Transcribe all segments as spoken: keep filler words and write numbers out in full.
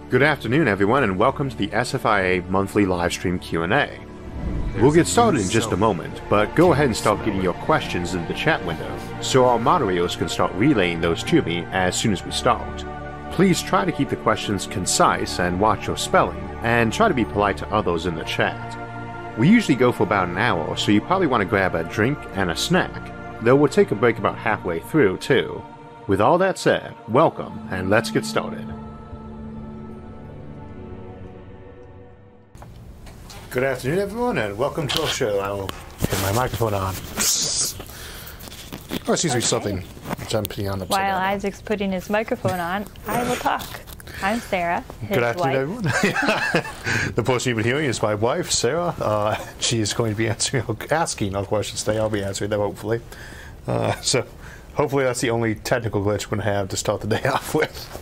Good afternoon, everyone, and welcome to the S F I A monthly livestream Q and A. We'll get started in just a moment, but go ahead and start getting your questions in the chat window, so our moderators can start relaying those to me as soon as we start. Please try to keep the questions concise and watch your spelling, and try to be polite to others in the chat. We usually go for about an hour, so you probably want to grab a drink and a snack, though we'll take a break about halfway through, too. With all that said, welcome, and let's get started. Good afternoon, everyone, and welcome to our show. I'll get my microphone on. Oh, it seems to be something jumping on the While Isaac's putting his microphone on, I will talk. I'm Sarah, his Good afternoon, wife. everyone. The person you've been hearing is my wife, Sarah. Uh, she is going to be answering, asking all questions today. I'll be answering them, hopefully. Uh, so, hopefully that's the only technical glitch we're going to have to start the day off with.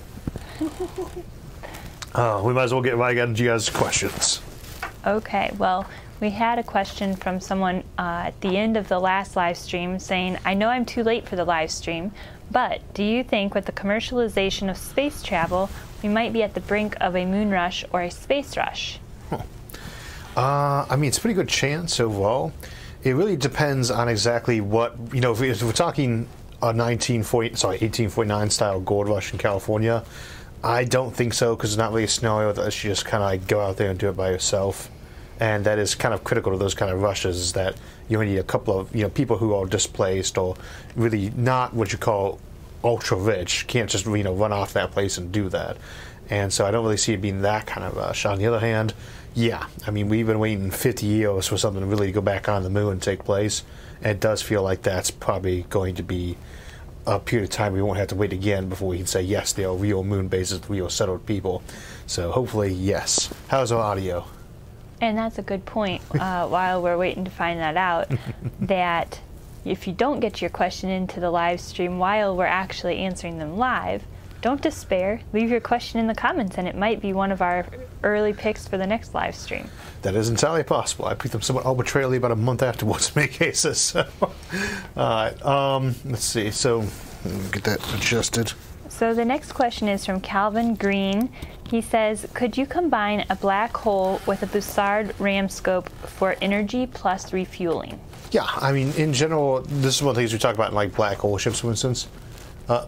uh, we might as well get right into you guys' questions. Okay, well, we had a question from someone uh, at the end of the last live stream saying, I know I'm too late for the live stream, but do you think with the commercialization of space travel, we might be at the brink of a moon rush or a space rush? Huh. Uh, I mean, it's a pretty good chance overall. It really depends on exactly what, you know, if, we, if we're talking a nineteen forty, sorry, eighteen forty-nine style gold rush in California, I don't think so, because it's not really a scenario that lets you just kind of like go out there and do it by yourself. And that is kind of critical to those kind of rushes, is that you need a couple of, you know, people who are displaced or really not what you call ultra rich, can't just, you know, run off that place and do that. And so I don't really see it being that kind of rush. On the other hand, yeah, I mean, we've been waiting fifty years for something to really go back on the moon and take place. And it does feel like that's probably going to be a period of time we won't have to wait again before we can say, yes, they are real moon bases, real settled people. So hopefully, yes. How's our audio? And that's a good point, uh, while we're waiting to find that out, that if you don't get your question into the live stream while we're actually answering them live, don't despair. Leave your question in the comments, and it might be one of our early picks for the next live stream. That is entirely possible. I picked them somewhat arbitrarily about a month afterwards in many cases. So. All right, um, let's see. So, get that adjusted. So the next question is from Calvin Green. He says, could you combine a black hole with a Bussard ram scope for energy plus refueling? Yeah, I mean, in general, this is one of the things we talk about in like black hole ships, for instance. Uh,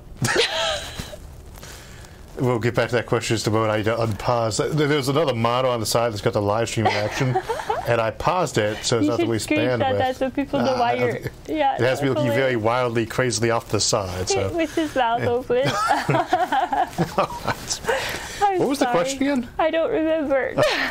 we'll get back to that question in just a moment. I need to unpause. There's another model on the side that's got the live stream in action, and I paused it so it's not the least bandwidth. That so people know uh, why you're. Yeah, it has me looking very wildly, crazily off to the side. So. With his mouth open. What was sorry. the question again? I don't remember.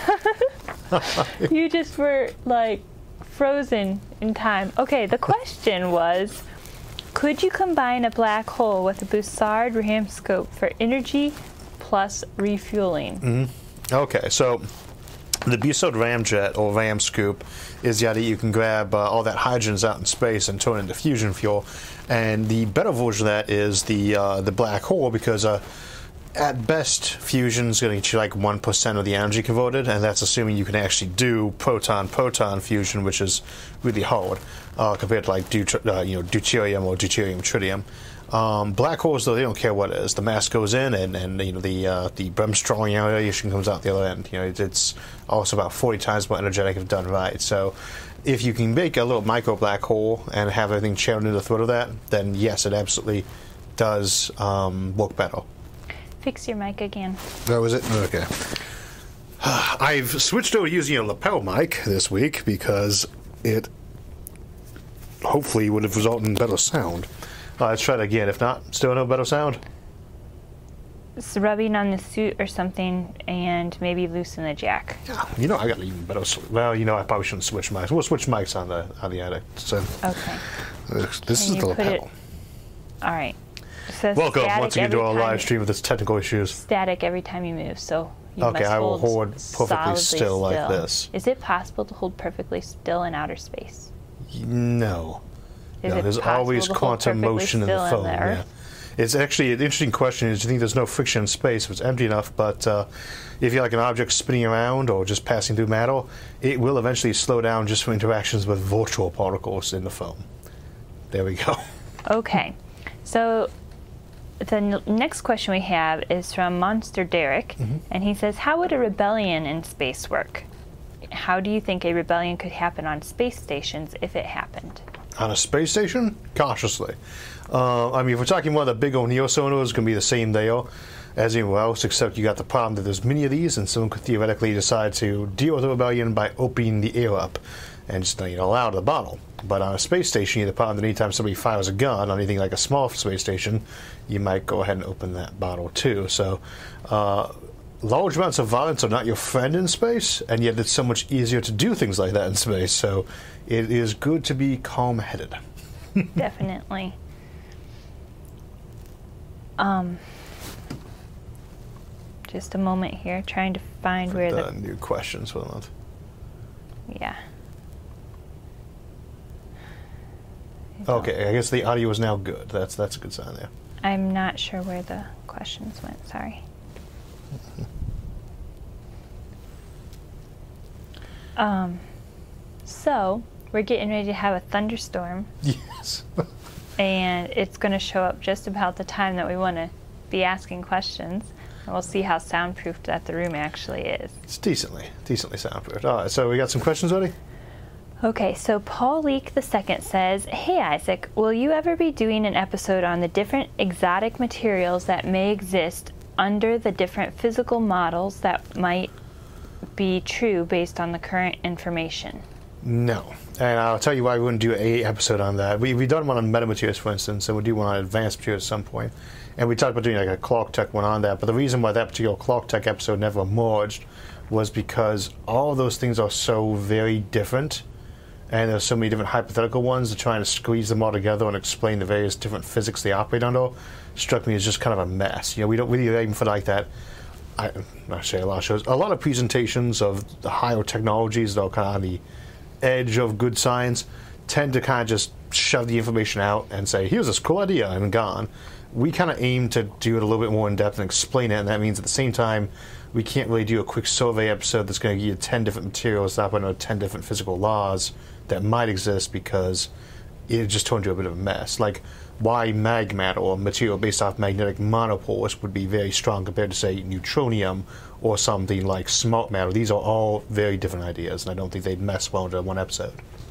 You just were like frozen in time. Okay, the question was, could you combine a black hole with a Bussard ram scope for energy plus refueling? Mm-hmm. Okay, so the Bussard ramjet or ram scoop is the idea you can grab uh, all that hydrogen's out in space and turn it into fusion fuel. And the better version of that is the uh, the black hole, because uh, at best, fusion is going to get you like one percent of the energy converted, and that's assuming you can actually do proton-proton fusion, which is really hard uh, compared to like deut uh, you know, deuterium or deuterium-tritium. Um, black holes, though, they don't care what it is. The mass goes in, and, and you know, the uh, the Bremsstrahlung radiation comes out the other end. You know, it, it's also about forty times more energetic if done right. So, if you can make a little micro black hole and have everything channeled into the throat of that, then yes, it absolutely does um, work better. Fix your mic again. That was it? Okay. I've switched over to using a lapel mic this week because it hopefully would have resulted in better sound. Uh, let's try it again. If not, still no better sound? It's rubbing on the suit or something, and maybe loosen the jack. Yeah, you know, I got even better. Well, you know, I probably shouldn't switch mics. We'll switch mics on the on the attic. So, okay. This, this is the lapel. It, all right. So welcome once again to our live stream with its technical issues. Static every time you move, so you okay, must I will hold perfectly still, still like this. Is it possible to hold perfectly still in outer space? No. Is no, it there's always quantum motion in the foam. In yeah. It's actually an interesting question. Is you think there's no friction in space if it's empty enough, but uh, if you're like an object spinning around or just passing through matter, it will eventually slow down just from interactions with virtual particles in the foam. There we go. Okay, so the n- next question we have is from Monster Derek, Mhm. and he says, how would a rebellion in space work? How do you think a rebellion could happen on space stations if it happened? On a space station? Cautiously. Uh, I mean, if we're talking one of the big old Neosonars, it's going to be the same deal as anywhere else, except you got the problem that there's many of these, and someone could theoretically decide to deal with the rebellion by opening the air up and just letting it all out of the bottle. But on a space station, you have the problem that anytime somebody fires a gun on anything like a small space station, you might go ahead and open that bottle too. So, uh, large amounts of violence are not your friend in space, and yet it's so much easier to do things like that in space. So, it is good to be calm-headed. Definitely. Um, just a moment here, trying to find For where the the new questions for the month. yeah. Okay, I guess the audio is now good. That's that's a good sign there. I'm not sure where the questions went. Sorry. Um, so we're getting ready to have a thunderstorm, Yes. and it's going to show up just about the time that we want to be asking questions. And we'll see how soundproofed that the room actually is. It's decently, decently soundproofed. All right, so we got some questions ready? Okay, so Paul Leek the second says, "Hey Isaac, will you ever be doing an episode on the different exotic materials that may exist under the different physical models that might be true based on the current information?" No. And I'll tell you why we wouldn't do a episode on that. We, we've done one on metamaterials, for instance, and we'll do one on advanced materials at some point. And we talked about doing like a Clark Tech one on that. But the reason why that particular Clark Tech episode never emerged was because all of those things are so very different. And there's so many different hypothetical ones that trying to squeeze them all together and explain the various different physics they operate under struck me as just kind of a mess. You know, we don't really aim for like that. I, I say a lot of shows, a lot of presentations of the higher technologies that are kind of on the edge of good science tend to kind of just shove the information out and say, here's this cool idea, and gone. We kind of aim to do it a little bit more in depth and explain it, and that means at the same time we can't really do a quick survey episode that's going to give you ten different materials that happen under ten different physical laws that might exist, because it just turned into a bit of a mess. Like why mag matter or material based off magnetic monopoles would be very strong compared to, say, neutronium or something like smart matter. These are all very different ideas, and I don't think they'd mess well into one episode.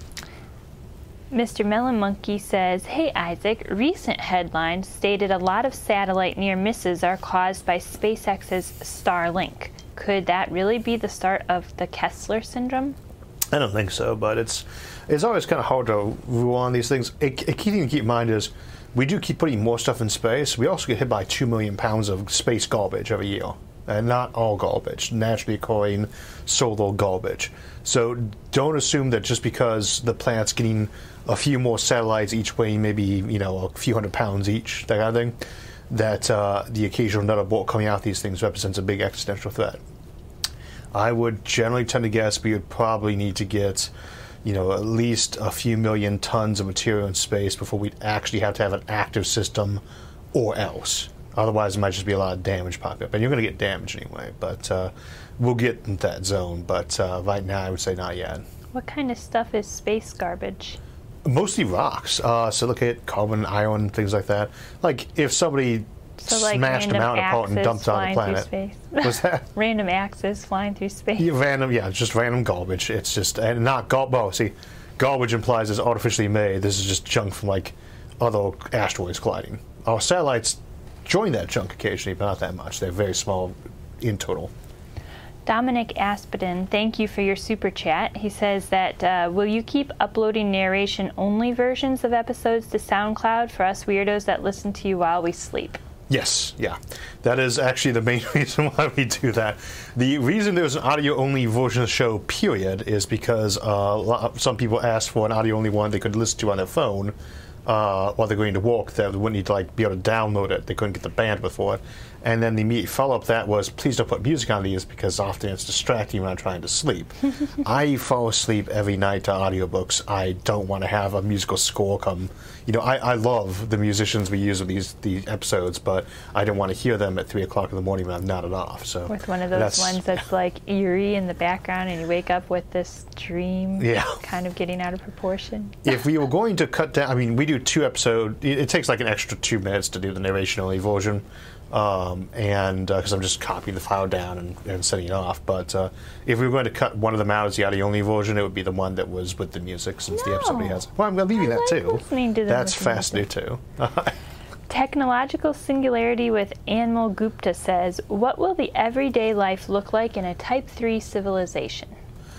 Mister Melon Monkey says, "Hey Isaac, recent headlines stated a lot of satellite near misses are caused by SpaceX's Starlink. Could that really be the start of the Kessler syndrome?" I don't think so, but it's it's always kind of hard to rule on these things. A, a key thing to keep in mind is we do keep putting more stuff in space. We also get hit by two million pounds of space garbage every year. And not all garbage, naturally occurring solar garbage. So don't assume that just because the planet's getting a few more satellites each weighing maybe, you know, a few hundred pounds each, that kind of thing, that uh, the occasional nut bolt coming out these things represents a big existential threat. I would generally tend to guess we would probably need to get, you know, at least a few million tons of material in space before we'd actually have to have an active system or else. Otherwise, it might just be a lot of damage pop up. And you're going to get damage anyway, but uh, we'll get in that zone. But uh, right now, I would say not yet. What kind of stuff is space garbage? Mostly rocks. Uh, silicate, carbon, iron, things like that. Like, if somebody So like smashed them out apart and dumped it on the planet. Space. What's that? Random axes flying through space. Yeah, random, yeah, just random garbage. It's just, and not garbage. Well, see, garbage implies it's artificially made. This is just junk from, like, other asteroids colliding. Our satellites join that junk occasionally, but not that much. They're very small in total. Dominic Aspidin, thank you for your super chat. He says that, uh, will you keep uploading narration-only versions of episodes to SoundCloud for us weirdos that listen to you while we sleep? Yes, yeah. That is actually the main reason why we do that. The reason there's an audio-only version of the show, period, is because uh, some people asked for an audio-only one they could listen to on their phone uh, while they're going to work. That they wouldn't need to like be able to download it. They couldn't get the bandwidth for it. And then the immediate follow-up to that was, please don't put music on these because often it's distracting when I'm trying to sleep. I fall asleep every night to audiobooks. I don't want to have a musical score come. You know, I, I love the musicians we use with these, these episodes, but I don't want to hear them at three o'clock in the morning when I've nodded off. So with one of those that's, ones that's like eerie in the background and you wake up with this dream yeah. kind of getting out of proportion. If we were going to cut down, I mean, we do two episodes. It, it takes like an extra two minutes to do the narration-only version. Um, and because uh, I'm just copying the file down and, and sending it off. But uh, if we were going to cut one of them out as the audio-only version, it would be the one that was with the music, since no. the episode has. Well, I'm leaving I that like too. Listening to them That's with the fascinating too. Technological Singularity with Anmol Gupta says, what will the everyday life look like in a Type three civilization?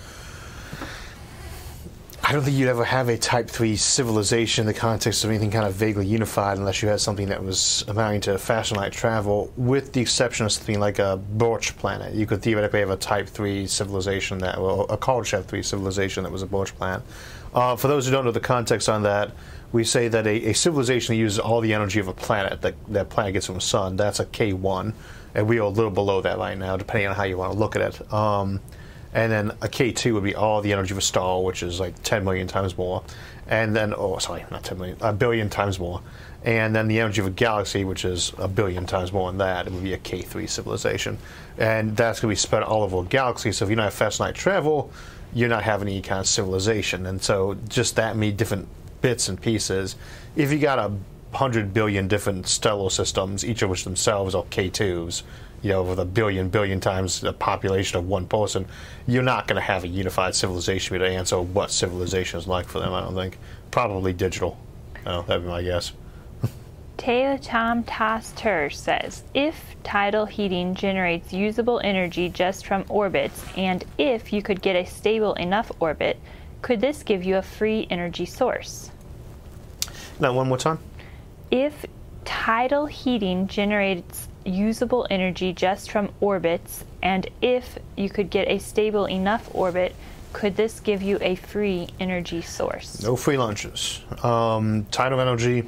I don't think you'd ever have a Type three civilization in the context of anything kind of vaguely unified unless you had something that was amounting to fashion light travel, with the exception of something like a Birch planet. You could theoretically have a Type three civilization, that, well, a college Type three civilization that was a Birch planet. Uh, for those who don't know the context on that, we say that a, a civilization that uses all the energy of a planet that that planet gets from the sun, that's a K one, and we are a little below that right now, depending on how you want to look at it. Um, And then a K two would be all the energy of a star, which is like ten million times more. And then, oh, sorry, not ten million, a billion times more. And then the energy of a galaxy, which is a billion times more than that, it would be a K three civilization. And that's going to be spread all over a galaxy. So if you don't have fast light travel, you're not having any kind of civilization. And so just that many different bits and pieces. If you got a hundred billion different stellar systems, each of which themselves are K twos, you know, with a billion, billion times the population of one person, you're not going to have a unified civilization to answer what civilization is like for them, I don't think. Probably digital. Oh, that'd be my guess. Teo Tom Tas Tur says, if tidal heating generates usable energy just from orbits, and if you could get a stable enough orbit, could this give you a free energy source? Now, one more time. If tidal heating generates usable energy just from orbits, and if you could get a stable enough orbit, could this give you a free energy source? No free lunches. Um, tidal energy.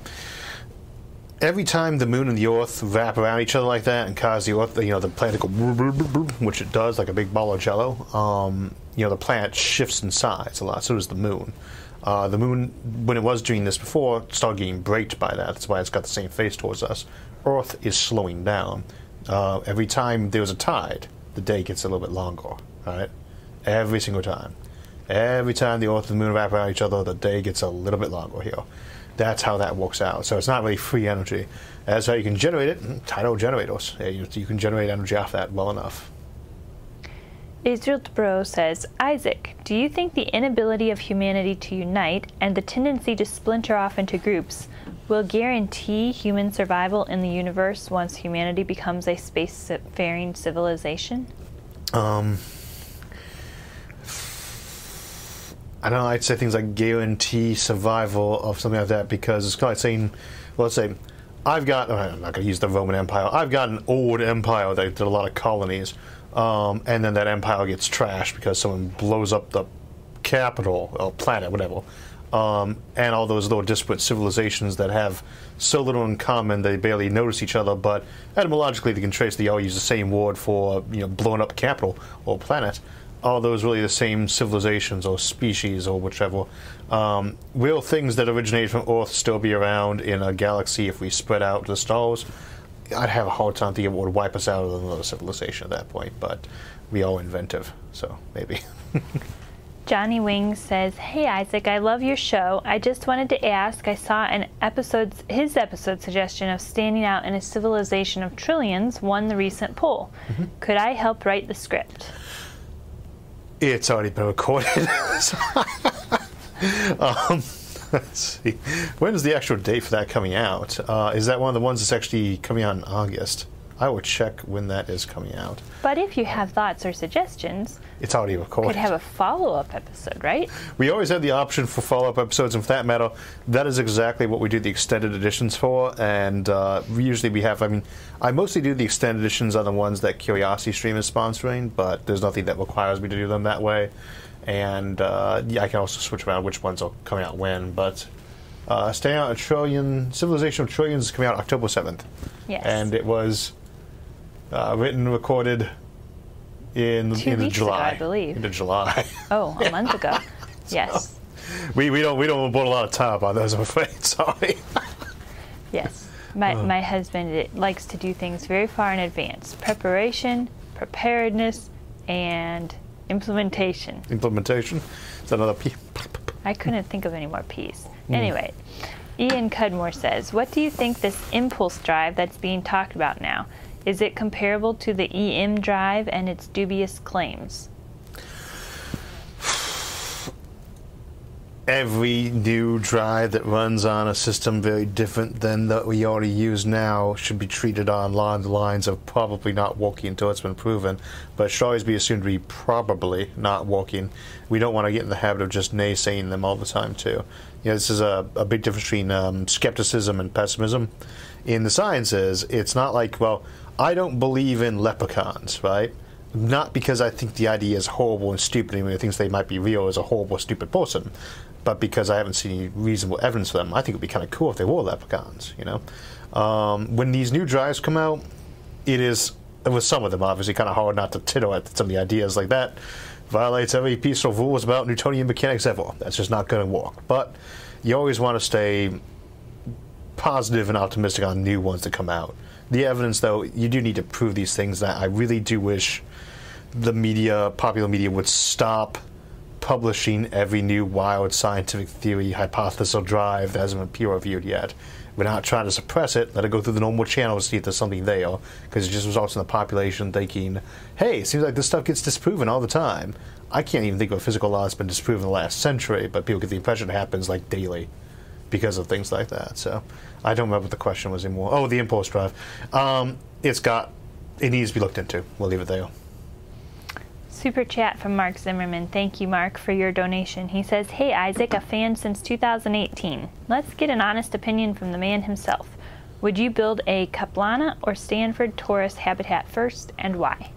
Every time the moon and the earth wrap around each other like that and cause the earth, you know, the planet to go, which it does, like a big ball of jello, um, you know, the planet shifts in size a lot. So does the moon. Uh, the moon, when it was doing this before, started getting braked by that. That's why it's got the same face towards us. Earth is slowing down. Uh, every time there's a tide, the day gets a little bit longer, right? Every single time. Every time the Earth and the moon wrap around each other, the day gets a little bit longer here. That's how that works out. So it's not really free energy. That's how you can generate it. Tidal generators. You, you can generate energy off that well enough. Israel Bro says, Isaac, do you think the inability of humanity to unite and the tendency to splinter off into groups will guarantee human survival in the universe once humanity becomes a spacefaring civilization? Um, I don't know, I'd say things like guarantee survival of something like that, because it's kind of like saying, well, let's say, I've got, I'm not going to use the Roman Empire, I've got an old empire that did a lot of colonies, um, and then that empire gets trashed because someone blows up the capital, or planet, whatever. Um, and all those little disparate civilizations that have so little in common they barely notice each other, but etymologically they can trace, they all use the same word for, you know, blowing up capital or planet. All those really the same civilizations or species or whichever. Um, will things that originated from Earth still be around in a galaxy if we spread out to the stars? I'd have a hard time thinking what would wipe us out of another civilization at that point, but we are inventive, so maybe. Johnny Wings says, hey Isaac, I love your show. I just wanted to ask, I saw an episode, his episode suggestion of standing out in a civilization of trillions won the recent poll. Mm-hmm. Could I help write the script? It's already been recorded. um, let's see. When is the actual date for that coming out? Uh, is that one of the ones that's actually coming out in August? I will check when that is coming out. But if you have thoughts or suggestions, it's already recorded. Could have a follow-up episode, right? We always have the option for follow-up episodes, and for that matter, that is exactly what we do the extended editions for. And uh, usually we have, I mean, I mostly do the extended editions on the ones that Curiosity Stream is sponsoring, but there's nothing that requires me to do them that way. And uh, yeah, I can also switch around which ones are coming out when, but uh, Staying Out a Trillion, Civilization of Trillions is coming out October seventh. Yes. And it was Uh, written and recorded in Two in weeks July. ago, I believe. In July. Oh, a month ago. Yes. We we don't we don't put a lot of time on those, I'm afraid. Sorry. Yes. My Uh. my husband it, likes to do things very far in advance. Preparation, preparedness, and implementation. Implementation. Is that another P? I couldn't think of any more P's. Anyway, Ian Cudmore says, what do you think this impulse drive that's being talked about now? Is it comparable to the E M drive and its dubious claims? Every new drive that runs on a system very different than that we already use now should be treated on along the lines of probably not working until it's been proven, but it should always be assumed to be probably not working. We don't want to get in the habit of just naysaying them all the time, too. You know, this is a, a big difference between um, skepticism and pessimism. In the sciences, it's not like, well, I don't believe in leprechauns, right? Not because I think the idea is horrible and stupid, and thinks they might be real as a horrible, stupid person, but because I haven't seen any reasonable evidence for them. I think it would be kind of cool if they were leprechauns, you know? Um, when these new drives come out, it is, with some of them, obviously, kind of hard not to tittle at some of the ideas like that. Violates every piece of rules about Newtonian mechanics ever. That's just not going to work. But you always want to stay positive and optimistic on new ones that come out. The evidence, though, you do need to prove these things. That I really do wish the media, popular media, would stop publishing every new wild scientific theory, hypothesis, or drive that hasn't been peer-reviewed yet. We're not trying to suppress it. Let it go through the normal channels to see if there's something there, because it just results in the population thinking, hey, it seems like this stuff gets disproven all the time. I can't even think of a physical law that's been disproven in the last century, but people get the impression it happens like daily because of things like that. So I don't remember what the question was anymore. Oh, the impulse drive. Um, it's got, it needs to be looked into. We'll leave it there. Super chat from Mark Zimmerman. Thank you, Mark, for your donation. He says, hey, Isaac, a fan since two thousand eighteen. Let's get an honest opinion from the man himself. Would you build a Kaplana or Stanford Torus habitat first, and why?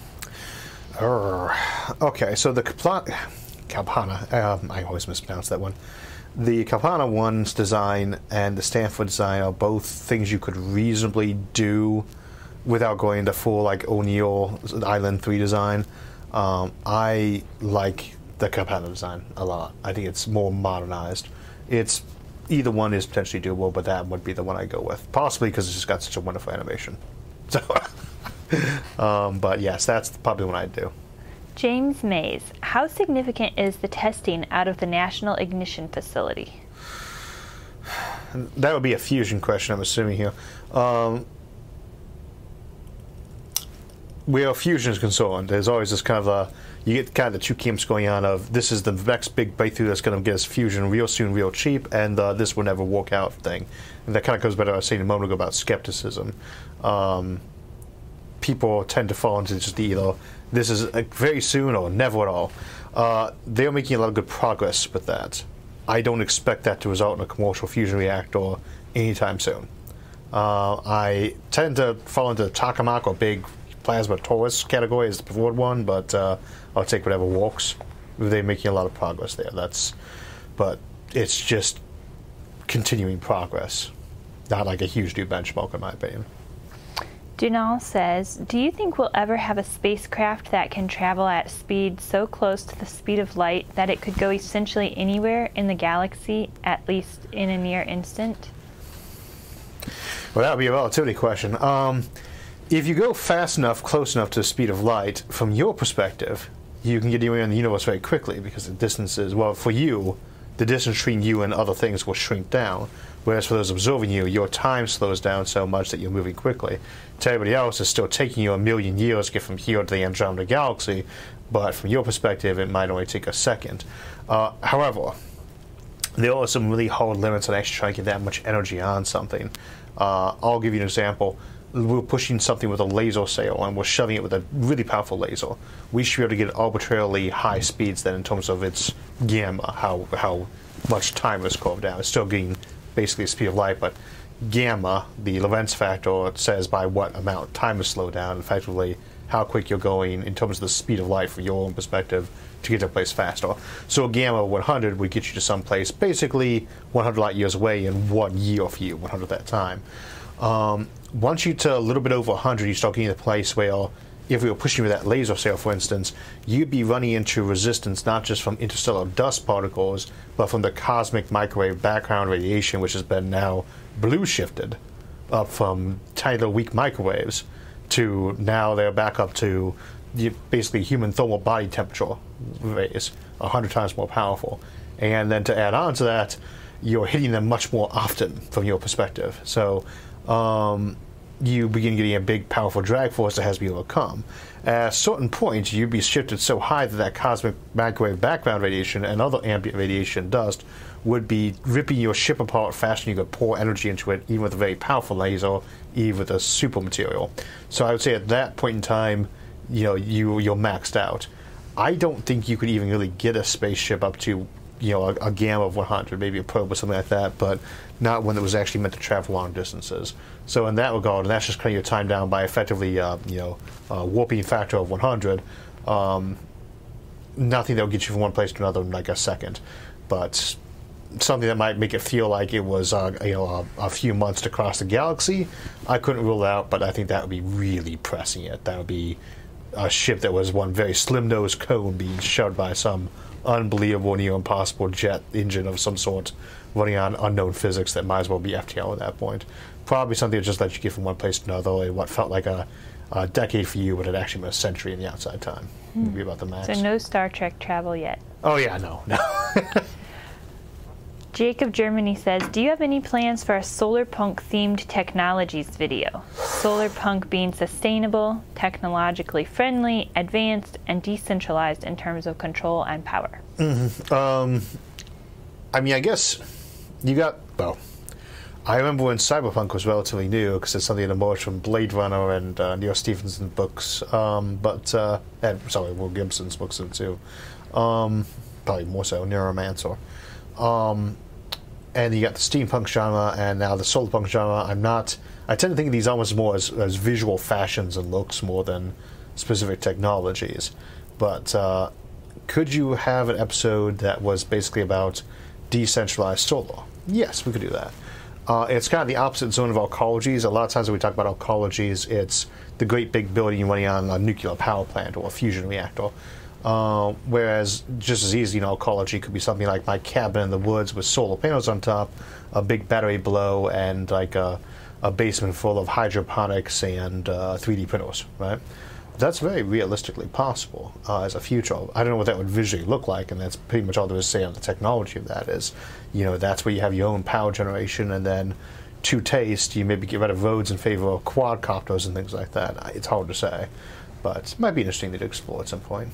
Uh, okay, so the Kaplana, Kalpana, um, I always mispronounce that one. The Kalpana one's design and the Stanford design are both things you could reasonably do without going into full, like, O'Neill Island three design. Um, I like the Kalpana design a lot. I think it's more modernized. It's either one is potentially doable, but that would be the one I go with. Possibly because it's just got such a wonderful animation. So, um, but yes, that's probably what I'd do. James Mays, how significant is the testing out of the National Ignition Facility? That would be a fusion question, I'm assuming here. Um, where fusion is concerned, there's always this kind of a, you get kind of the two camps going on of, this is the next big breakthrough that's going to get us fusion real soon, real cheap, and uh, this will never work out thing. And that kind of goes back to what I was saying a moment ago about skepticism. Um, people tend to fall into just the either, this is uh, very soon or never at all. Uh, they're making a lot of good progress with that. I don't expect that to result in a commercial fusion reactor anytime soon. Uh, I tend to fall into the tokamak or big plasma torus category as the preferred one, but uh, I'll take whatever works. They're making a lot of progress there. That's, but it's just continuing progress, not like a huge new benchmark in my opinion. Dunal says, do you think we'll ever have a spacecraft that can travel at speed so close to the speed of light that it could go essentially anywhere in the galaxy, at least in a near instant? Well, that would be a relativity question. Um, if you go fast enough, close enough to the speed of light, from your perspective, you can get anywhere in the universe very quickly because the distances, well, for you, the distance between you and other things will shrink down. Whereas for those observing you, your time slows down so much that you're moving quickly. To everybody else, it's still taking you a million years to get from here to the Andromeda Galaxy, but from your perspective, it might only take a second. Uh, however, there are some really hard limits on actually trying to get that much energy on something. Uh, I'll give you an example. We're pushing something with a laser sail, and we're shoving it with a really powerful laser. We should be able to get arbitrarily high speeds then in terms of its gamma, how, how much time is carved down. It's still getting basically the speed of light, but gamma, the Lorentz factor, says by what amount time is slowed down, effectively how quick you're going in terms of the speed of light from your own perspective to get to a place faster. So a gamma one hundred would get you to some place basically one hundred light years away in one year for you, one hundred that time. Um, once you to a little bit over one hundred, you start getting to the place where if we were pushing with that laser sail, for instance, you'd be running into resistance not just from interstellar dust particles, but from the cosmic microwave background radiation, which has been now blue shifted up from tiny little weak microwaves to now they're back up to basically human thermal body temperature rays, one hundred times more powerful. And then to add on to that, you're hitting them much more often from your perspective. So um, you begin getting a big, powerful drag force that has to be overcome. At a certain point, you'd be shifted so high that that cosmic microwave background radiation and other ambient radiation dust would be ripping your ship apart faster than you could pour energy into it, even with a very powerful laser, even with a super material. So I would say at that point in time, you know, you, you're maxed out. I don't think you could even really get a spaceship up to, you know, a, a gamma of one hundred, maybe a probe or something like that, but not one that was actually meant to travel long distances. So in that regard, and that's just cutting your time down by effectively, uh, you know, a warping factor of one hundred. Um, nothing that will get you from one place to another in like a second, but something that might make it feel like it was, uh, you know, a, a few months to cross the galaxy. I couldn't rule out, but I think that would be really pressing it. That would be a ship that was one very slim-nosed cone being shoved by some unbelievable, near impossible jet engine of some sort running on unknown physics that might as well be F T L at that point. Probably something that just let you get from one place to another in what felt like a, a decade for you, but it actually been a century in the outside time. Hmm. Maybe about the max. So no Star Trek travel yet? Oh yeah, no, no. Jacob Germany says, do you have any plans for a solar punk themed technologies video? Solar punk being sustainable, technologically friendly, advanced, and decentralized in terms of control and power. Mm-hmm. Um, I mean, I guess you got, well, I remember when cyberpunk was relatively new because it's something that emerged from Blade Runner and uh, Neil Stephenson books, um, but, uh, and, sorry, Will Gibson's books too. Um, probably more so, Neuromancer. Um, and you got the steampunk genre and now the solar punk genre. I'm not, I tend to think of these almost more as, as visual fashions and looks more than specific technologies. But uh, could you have an episode that was basically about decentralized solar? Yes, we could do that. Uh, it's kind of the opposite zone of alcologies. A lot of times when we talk about alcologies, it's the great big building running on a nuclear power plant or a fusion reactor. Uh, whereas just as easy, you know, ecology could be something like my cabin in the woods with solar panels on top, a big battery below, and like a, a basement full of hydroponics and uh, three D printers, right? That's very realistically possible uh, as a future. I don't know what that would visually look like, and that's pretty much all there is to say on the technology of that is, you know, that's where you have your own power generation, and then to taste, you maybe get rid of roads in favor of quadcopters and things like that. It's hard to say, but it might be interesting to explore at some point.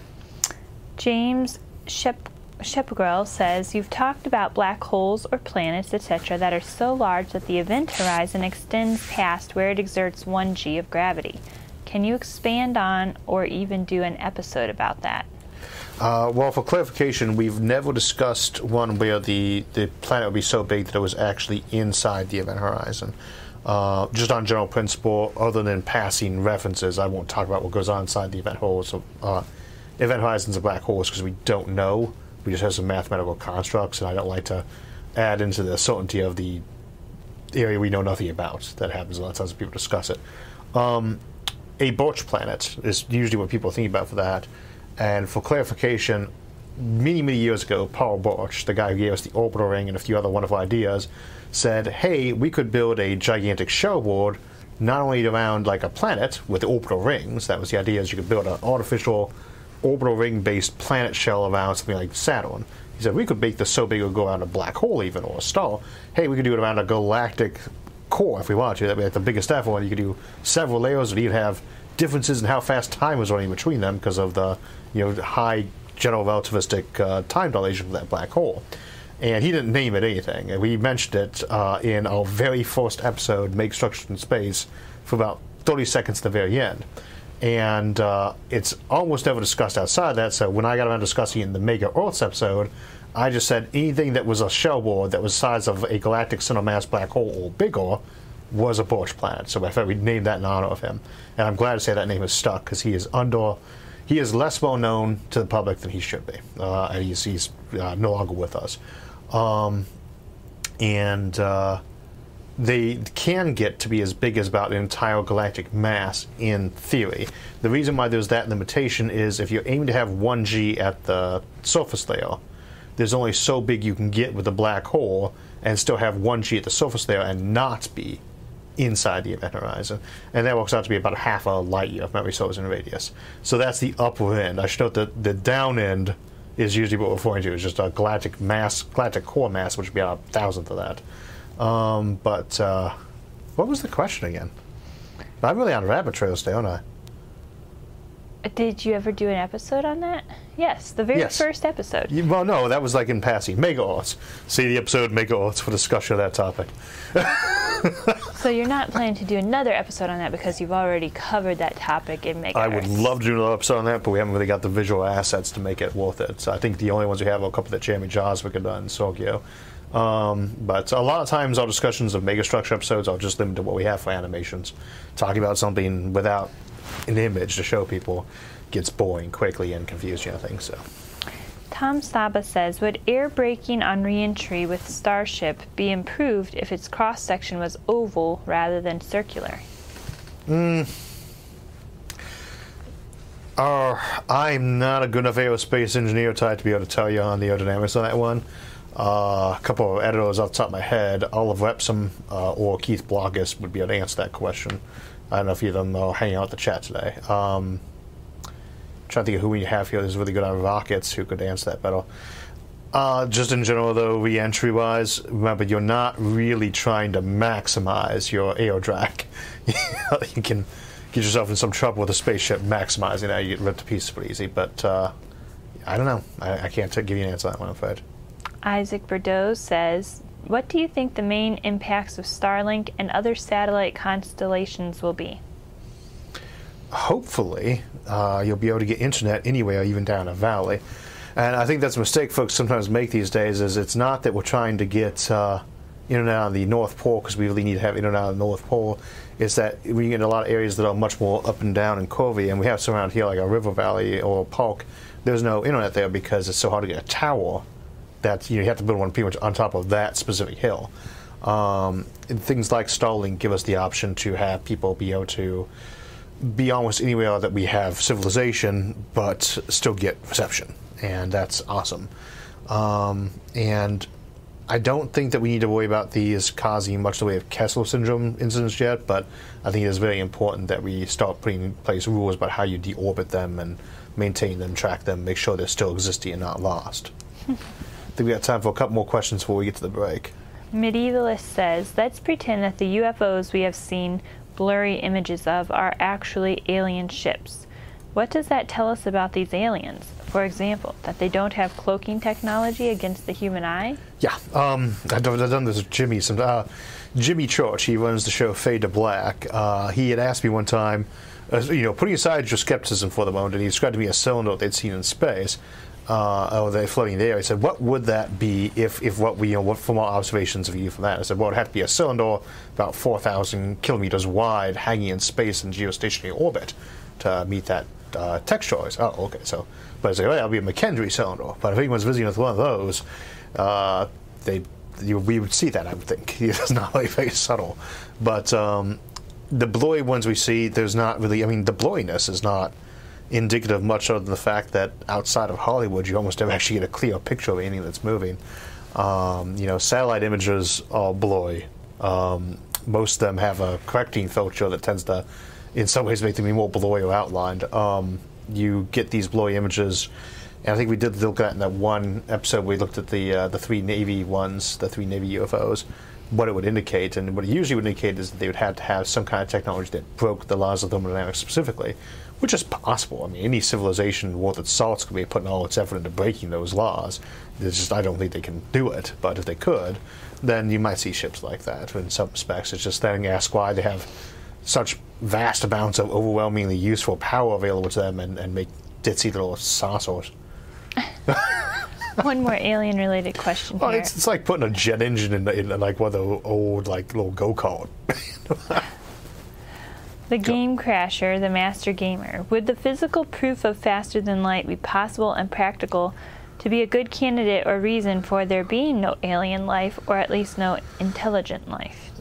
James Shep Shepgrell says, you've talked about black holes or planets, et cetera, that are so large that the event horizon extends past where it exerts one G of gravity. Can you expand on or even do an episode about that? Uh, well, for clarification, we've never discussed one where the, the planet would be so big that it was actually inside the event horizon. Uh, just on general principle, other than passing references, I won't talk about what goes on inside the event horizon. Uh, event horizons of black holes because we don't know. We just have some mathematical constructs, and I don't like to add into the certainty of the area we know nothing about. That happens a lot of times when people discuss it. Um, a Birch planet is usually what people think about for that. And for clarification, many, many years ago, Paul Birch, the guy who gave us the orbital ring and a few other wonderful ideas, said, hey, we could build a gigantic shell world not only around like a planet with orbital rings. That was the idea, is you could build an artificial orbital ring-based planet shell around something like Saturn. He said, we could make this so big it would go around a black hole even, or a star. Hey, we could do it around a galactic core if we wanted to. That'd be like the biggest ever one. You could do several layers, and you'd have differences in how fast time was running between them because of the, you know, high general relativistic uh, time dilation of that black hole. And he didn't name it anything. And we mentioned it uh, in our very first episode, Make Structures in Space, for about thirty seconds at the very end. And uh, it's almost never discussed outside that, so when I got around discussing it in the Mega Earths episode, I just said anything that was a shell world that was the size of a galactic center mass black hole or bigger was a Birch planet. So I thought we'd name that in honor of him. And I'm glad to say that name is stuck, because he is under, he is less well known to the public than he should be. Uh, and he's, he's uh, no longer with us. Um, and uh, they can get to be as big as about an entire galactic mass in theory. The reason why there's that limitation is if you're aiming to have one G at the surface layer, there's only so big you can get with a black hole and still have one G at the surface layer and not be inside the event horizon. And that works out to be about half a light year, if memory serves, in radius. So that's the upper end. I should note that the down end is usually what we're referring to. It's just a galactic mass, galactic core mass, which would be about a thousandth of that. Um, but uh, what was the question again? I'm really on rabbit trails today, aren't I? Did you ever do an episode on that? Yes, the very Yes. first episode. You- well, no, that was like in passing. Mega Earths. See the episode Mega Earths for discussion of that topic. So you're not planning to do another episode on that because you've already covered that topic in Mega I would Earths. love to do another episode on that, but we haven't really got the visual assets to make it worth it. So I think the only ones we have are a couple that Jeremy Josvik had done in Sorgio. Um, but a lot of times our discussions of megastructure episodes are just limited to what we have for animations. Talking about something without an image to show people gets boring quickly and confusing, I think. So Tom Saba says, would air braking on re-entry with Starship be improved if its cross-section was oval rather than circular? Mm. Uh, I'm not a good enough aerospace engineer type to be able to tell you on the aerodynamics on that one. Uh, a couple of editors off the top of my head, Olive Repsum uh, or Keith Blogus would be able to answer that question. I don't know if either of them are hanging out at the chat today. Um, trying to think of who we have here that's really good on rockets who could answer that better. Uh, just in general, though, re-entry wise, remember you're not really trying to maximize your air drag. You can get yourself in some trouble with a spaceship maximizing that. You get ripped to pieces pretty easy. But uh, I don't know. I, I can't t- give you an answer to that one, I'm afraid. Isaac Bordeaux says, what do you think the main impacts of Starlink and other satellite constellations will be? Hopefully, uh, you'll be able to get internet anywhere, even down a valley. And I think that's a mistake folks sometimes make these days, is it's not that we're trying to get uh, internet on the North Pole because we really need to have internet on the North Pole. It's that we get in a lot of areas that are much more up and down and curvy, and we have some around here like a river valley or a park. There's no internet there because it's so hard to get a tower that you know, you have to build one pretty much on top of that specific hill. Um, and things like Starlink give us the option to have people be able to be almost anywhere that we have civilization, but still get reception, and that's awesome. Um, and I don't think that we need to worry about these causing much in the way of Kessler syndrome incidents yet, but I think it is very important that we start putting in place rules about how you deorbit them and maintain them, track them, make sure they're still existing and not lost. I think we got time for a couple more questions before we get to the break. Medievalist says, let's pretend that the U F Os we have seen blurry images of are actually alien ships. What does that tell us about these aliens? For example, that they don't have cloaking technology against the human eye? Yeah, um, I've done I've done this with Jimmy. Some, uh, Jimmy Church, he runs the show Fade to Black. Uh, he had asked me one time, uh, you know, putting aside your skepticism for the moment, and he described to me a cylinder they'd seen in space. Uh, oh, they're floating there. He said, what would that be if, if what we, you know, what, from our observations of you from that? I said, well, it had to be a cylinder about four thousand kilometers wide, hanging in space in geostationary orbit to meet that uh, text choice. Oh, okay. So, but I said, well, that'll be a McKendree cylinder. But if anyone's visiting with one of those, uh, they, you, we would see that, I would think. It's not really very subtle. But um, the blurry ones we see, there's not really, I mean, the blurriness is not indicative much other than the fact that outside of Hollywood you almost never actually get a clear picture of anything that's moving. Um, you know, satellite images are blurry. Um, most of them have a correcting filter that tends to, in some ways, make them be more blurry or outlined. Um, you get these blurry images, and I think we did look at in that one episode we looked at the uh, the three Navy ones, the three Navy U F Os, what it would indicate, and what it usually would indicate is that they would have to have some kind of technology that broke the laws of thermodynamics specifically, which is possible. I mean, any civilization worth its salt could be putting all its effort into breaking those laws. It's just, I don't think they can do it, but if they could, then you might see ships like that in some respects. It's just then you ask why they have such vast amounts of overwhelmingly useful power available to them and, and make ditzy little saucers. One more alien-related question Well, here. it's, it's like putting a jet engine in, in like one of the old like little go-kart. The Game Crasher, the Master Gamer. Would the physical proof of faster than light be possible and practical to be a good candidate or reason for there being no alien life, or at least no intelligent life?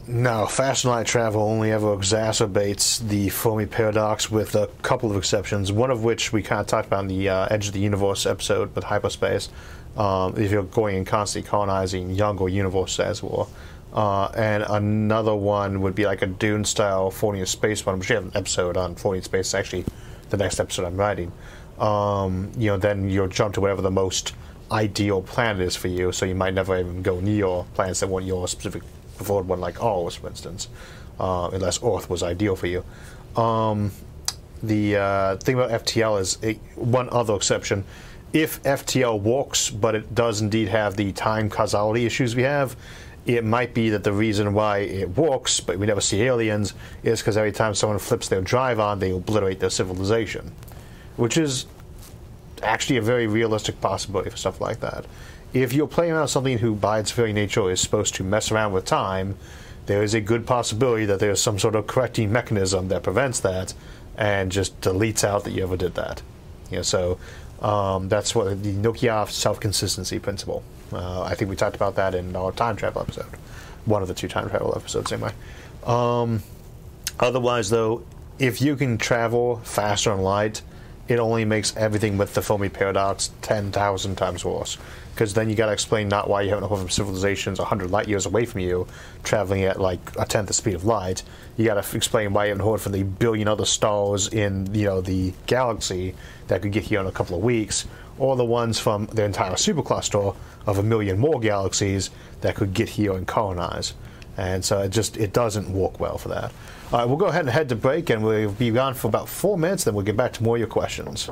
No, faster light travel only ever exacerbates the Fermi paradox with a couple of exceptions, one of which we kind of talked about in the uh, Edge of the Universe episode with hyperspace. Um, if you're going and constantly colonizing younger universes as well. Uh, and another one would be like a Dune-style floating in space one, which we have an episode on floating in space, actually the next episode I'm writing. Um, you know, then you'll jump to whatever the most ideal planet is for you, so you might never even go near planets that want your specific preferred one, like ours, for instance, uh, unless Earth was ideal for you. Um, the uh, thing about F T L is a, one other exception. If F T L works, but it does indeed have the time causality issues we have, it might be that the reason why it works, but we never see aliens, is because every time someone flips their drive on, they obliterate their civilization. Which is actually a very realistic possibility for stuff like that. If you're playing around something who, by its very nature, is supposed to mess around with time, there is a good possibility that there's some sort of correcting mechanism that prevents that and just deletes out that you ever did that. You know, so um, that's what the Nokia self-consistency principle. Uh, I think we talked about that in our time travel episode. One of the two time travel episodes, anyway. Um, otherwise, though, if you can travel faster in light, it only makes everything with the Fermi paradox ten thousand times worse. Because then you got to explain not why you have enough of civilizations one hundred light years away from you, traveling at like a tenth the speed of light. You got to explain why you haven't heard from the billion other stars in, you know, the galaxy that could get here in a couple of weeks, or the ones from the entire supercluster of a million more galaxies that could get here and colonize. And so it just it doesn't work well for that. All right, we'll go ahead and head to break, and we'll be gone for about four minutes, then we'll get back to more of your questions.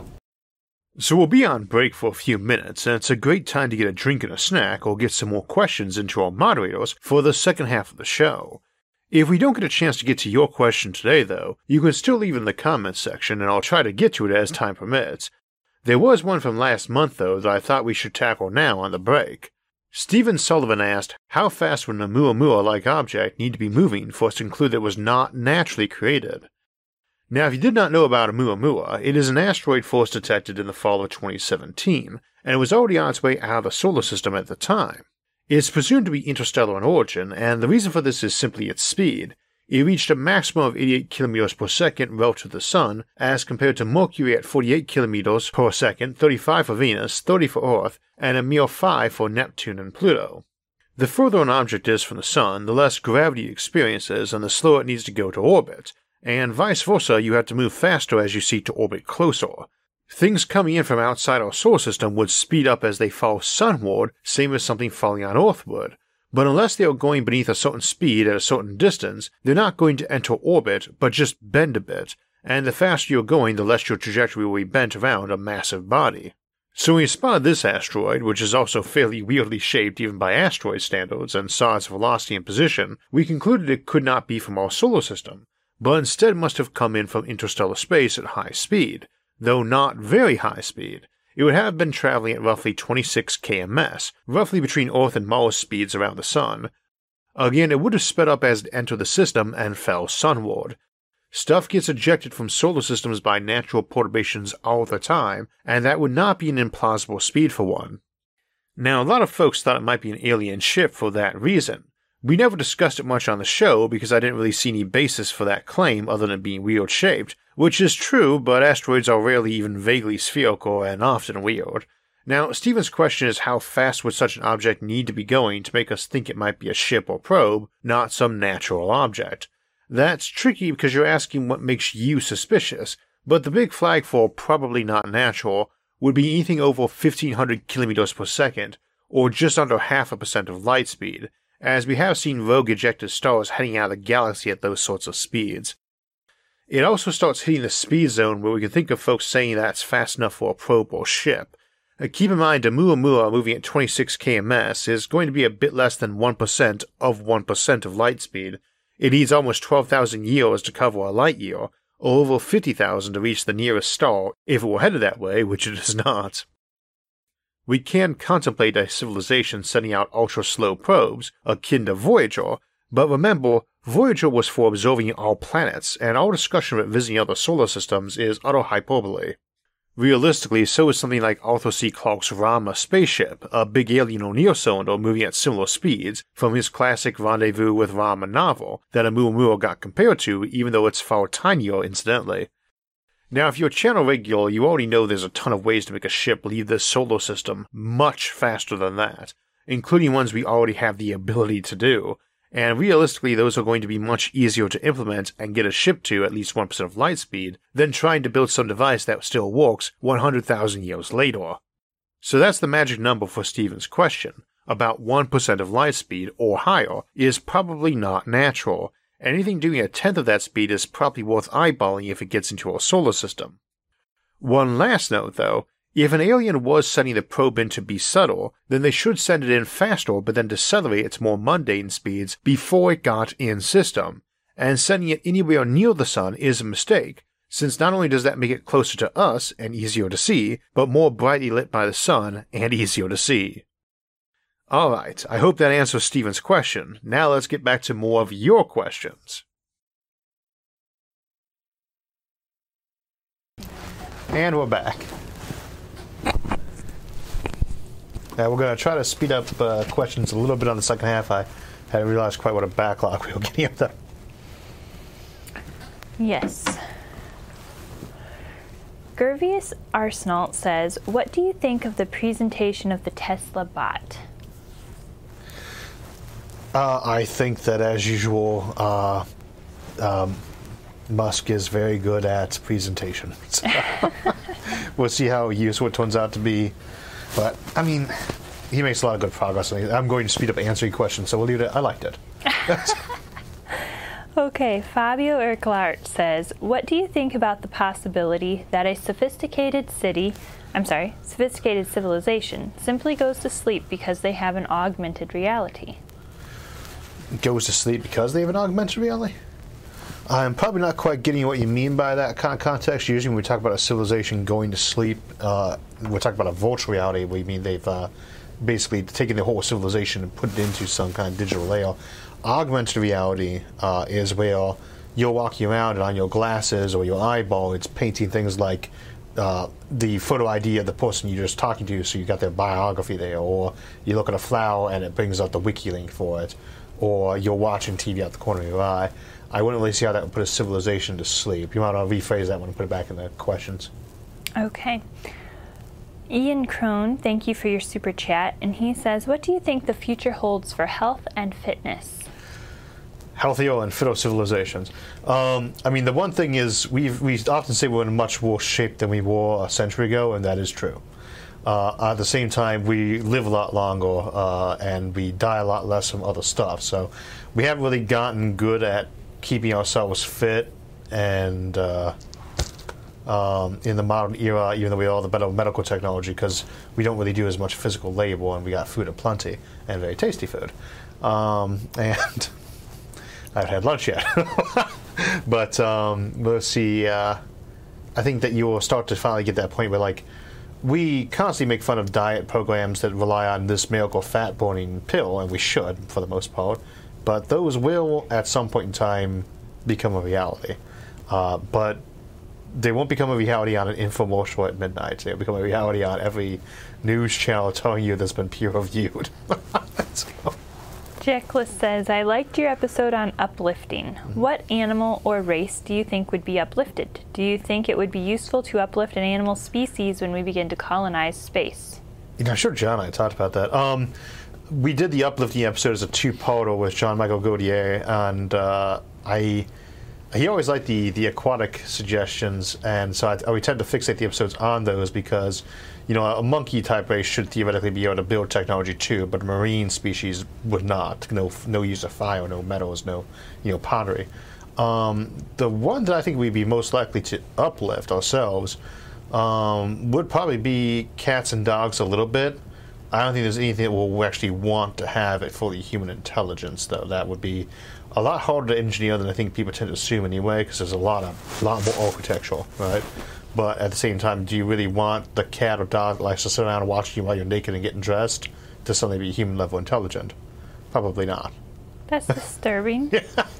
So we'll be on break for a few minutes, and it's a great time to get a drink and a snack or get some more questions into our moderators for the second half of the show. If we don't get a chance to get to your question today, though, you can still leave it in the comments section, and I'll try to get to it as time permits. There was one from last month, though, that I thought we should tackle now on the break. Stephen Sullivan asked, how fast would an Oumuamua-like object need to be moving for us to conclude that it was not naturally created? Now, if you did not know about Oumuamua, it is an asteroid first detected in the fall of twenty seventeen, and it was already on its way out of the solar system at the time. It is presumed to be interstellar in origin, and the reason for this is simply its speed. It reached a maximum of eighty-eight kilometers per second relative to the Sun, as compared to Mercury at forty-eight kilometers per second, thirty-five for Venus, thirty for Earth, and a mere five for Neptune and Pluto. The further an object is from the Sun, the less gravity it experiences and the slower it needs to go to orbit, and vice versa, you have to move faster as you seek to orbit closer. Things coming in from outside our solar system would speed up as they fall sunward, same as something falling on Earth would. But unless they are going beneath a certain speed at a certain distance, they're not going to enter orbit, but just bend a bit, and the faster you're going, the less your trajectory will be bent around a massive body. So when we spotted this asteroid, which is also fairly weirdly shaped even by asteroid standards and saw its velocity and position, we concluded it could not be from our solar system, but instead must have come in from interstellar space at high speed, though not very high speed. It would have been traveling at roughly twenty-six kilometers per second, roughly between Earth and Mars speeds around the Sun. Again, it would have sped up as it entered the system and fell sunward. Stuff gets ejected from solar systems by natural perturbations all the time, and that would not be an implausible speed for one. Now, a lot of folks thought it might be an alien ship for that reason. We never discussed it much on the show because I didn't really see any basis for that claim other than being weird-shaped, which is true, but asteroids are rarely even vaguely spherical and often weird. Now, Stephen's question is how fast would such an object need to be going to make us think it might be a ship or probe, not some natural object. That's tricky because you're asking what makes you suspicious, but the big flag for probably not natural would be anything over fifteen hundred kilometers per second, or just under half a percent of light speed, as we have seen rogue ejected stars heading out of the galaxy at those sorts of speeds. It also starts hitting the speed zone where we can think of folks saying that's fast enough for a probe or ship. Uh, keep in mind, Oumuamua moving at twenty-six kilometers per second is going to be a bit less than one percent of one percent of light speed. It needs almost twelve thousand years to cover a light year, or over fifty thousand to reach the nearest star if it were headed that way, which it is not. We can contemplate a civilization sending out ultra-slow probes, akin to Voyager, but remember, Voyager was for observing all planets, and our discussion of it visiting other solar systems is utter hyperbole. Realistically, so is something like Arthur C. Clarke's Rama spaceship, a big alien O'Neill cylinder moving at similar speeds, from his classic Rendezvous with Rama novel that Oumuamua got compared to, even though it's far tinier incidentally. Now, if you're a channel regular, you already know there's a ton of ways to make a ship leave this solar system much faster than that, including ones we already have the ability to do, and realistically those are going to be much easier to implement and get a ship to at least one percent of light speed than trying to build some device that still works one hundred thousand years later. So that's the magic number for Steven's question. About one percent of light speed, or higher, is probably not natural. Anything doing a tenth of that speed is probably worth eyeballing if it gets into our solar system. One last note though, if an alien was sending the probe in to be subtle, then they should send it in faster but then decelerate its more mundane speeds before it got in system, and sending it anywhere near the sun is a mistake, since not only does that make it closer to us and easier to see, but more brightly lit by the sun and easier to see. Alright, I hope that answers Steven's question. Now let's get back to more of your questions. And we're back. Now we're going to try to speed up uh, questions a little bit on the second half. I hadn't realized quite what a backlog we were getting up there. Yes. Gervius Arsenault says, what do you think of the presentation of the Tesla bot? Uh, I think that, as usual, uh, um, Musk is very good at presentation. So we'll see how useful it turns out to be. But, I mean, he makes a lot of good progress. I'm going to speed up answering questions, so we'll leave it. I liked it. Okay, Fabio Urquhart says, what do you think about the possibility that a sophisticated city, I'm sorry, sophisticated civilization simply goes to sleep because they have an augmented reality? Goes to sleep because they have an augmented reality? I'm probably not quite getting what you mean by that kind of context. Usually when we talk about a civilization going to sleep, uh, we're talking about a virtual reality. We mean they've uh, basically taken the whole civilization and put it into some kind of digital layer. Augmented reality uh, is where you're walking around and on your glasses or your eyeball, it's painting things like uh, the photo I D of the person you're just talking to, so you got their biography there, or you look at a flower and it brings up the wiki link for it, or you're watching T V out the corner of your eye. I wouldn't really see how that would put a civilization to sleep. You might want to rephrase that one and put it back in the questions. Okay. Ian Crone, thank you for your super chat, and he says, what do you think the future holds for health and fitness? Healthier and fitter civilizations. Um, I mean, the one thing is, we we often say we're in much worse shape than we were a century ago, and that is true. Uh, at the same time, we live a lot longer, uh, and we die a lot less from other stuff. So we haven't really gotten good at keeping ourselves fit and uh, um, in the modern era, even though we have all the better medical technology, because we don't really do as much physical labor, and we got food aplenty, and very tasty food. Um, and I haven't had lunch yet. But um, we'll see. Uh, I think that you will start to finally get that point where, like, we constantly make fun of diet programs that rely on this miracle fat-burning pill, and we should, for the most part. But those will, at some point in time, become a reality. Uh, but they won't become a reality on an infomercial at midnight. They'll become a reality on every news channel telling you that's been peer-reviewed. So. Jackless says, I liked your episode on uplifting. Mm-hmm. What animal or race do you think would be uplifted? Do you think it would be useful to uplift an animal species when we begin to colonize space? You know, sure, John and I talked about that. Um, we did the uplifting episode as a two-parter with Jean Michael Gaultier, and uh, I he always liked the, the aquatic suggestions, and so I, we tend to fixate the episodes on those because, you know, a monkey-type race should theoretically be able to build technology too, but a marine species would not. No, no use of fire, no metals, no, you know, pottery. Um, the one that I think we'd be most likely to uplift ourselves um, would probably be cats and dogs a little bit. I don't think there's anything that we'll actually want to have a fully human intelligence, though. That would be a lot harder to engineer than I think people tend to assume anyway, because there's a lot of, lot more architectural, right? But at the same time, do you really want the cat or dog that likes to sit around and watch you while you're naked and getting dressed to suddenly be human level intelligent? Probably not. That's disturbing.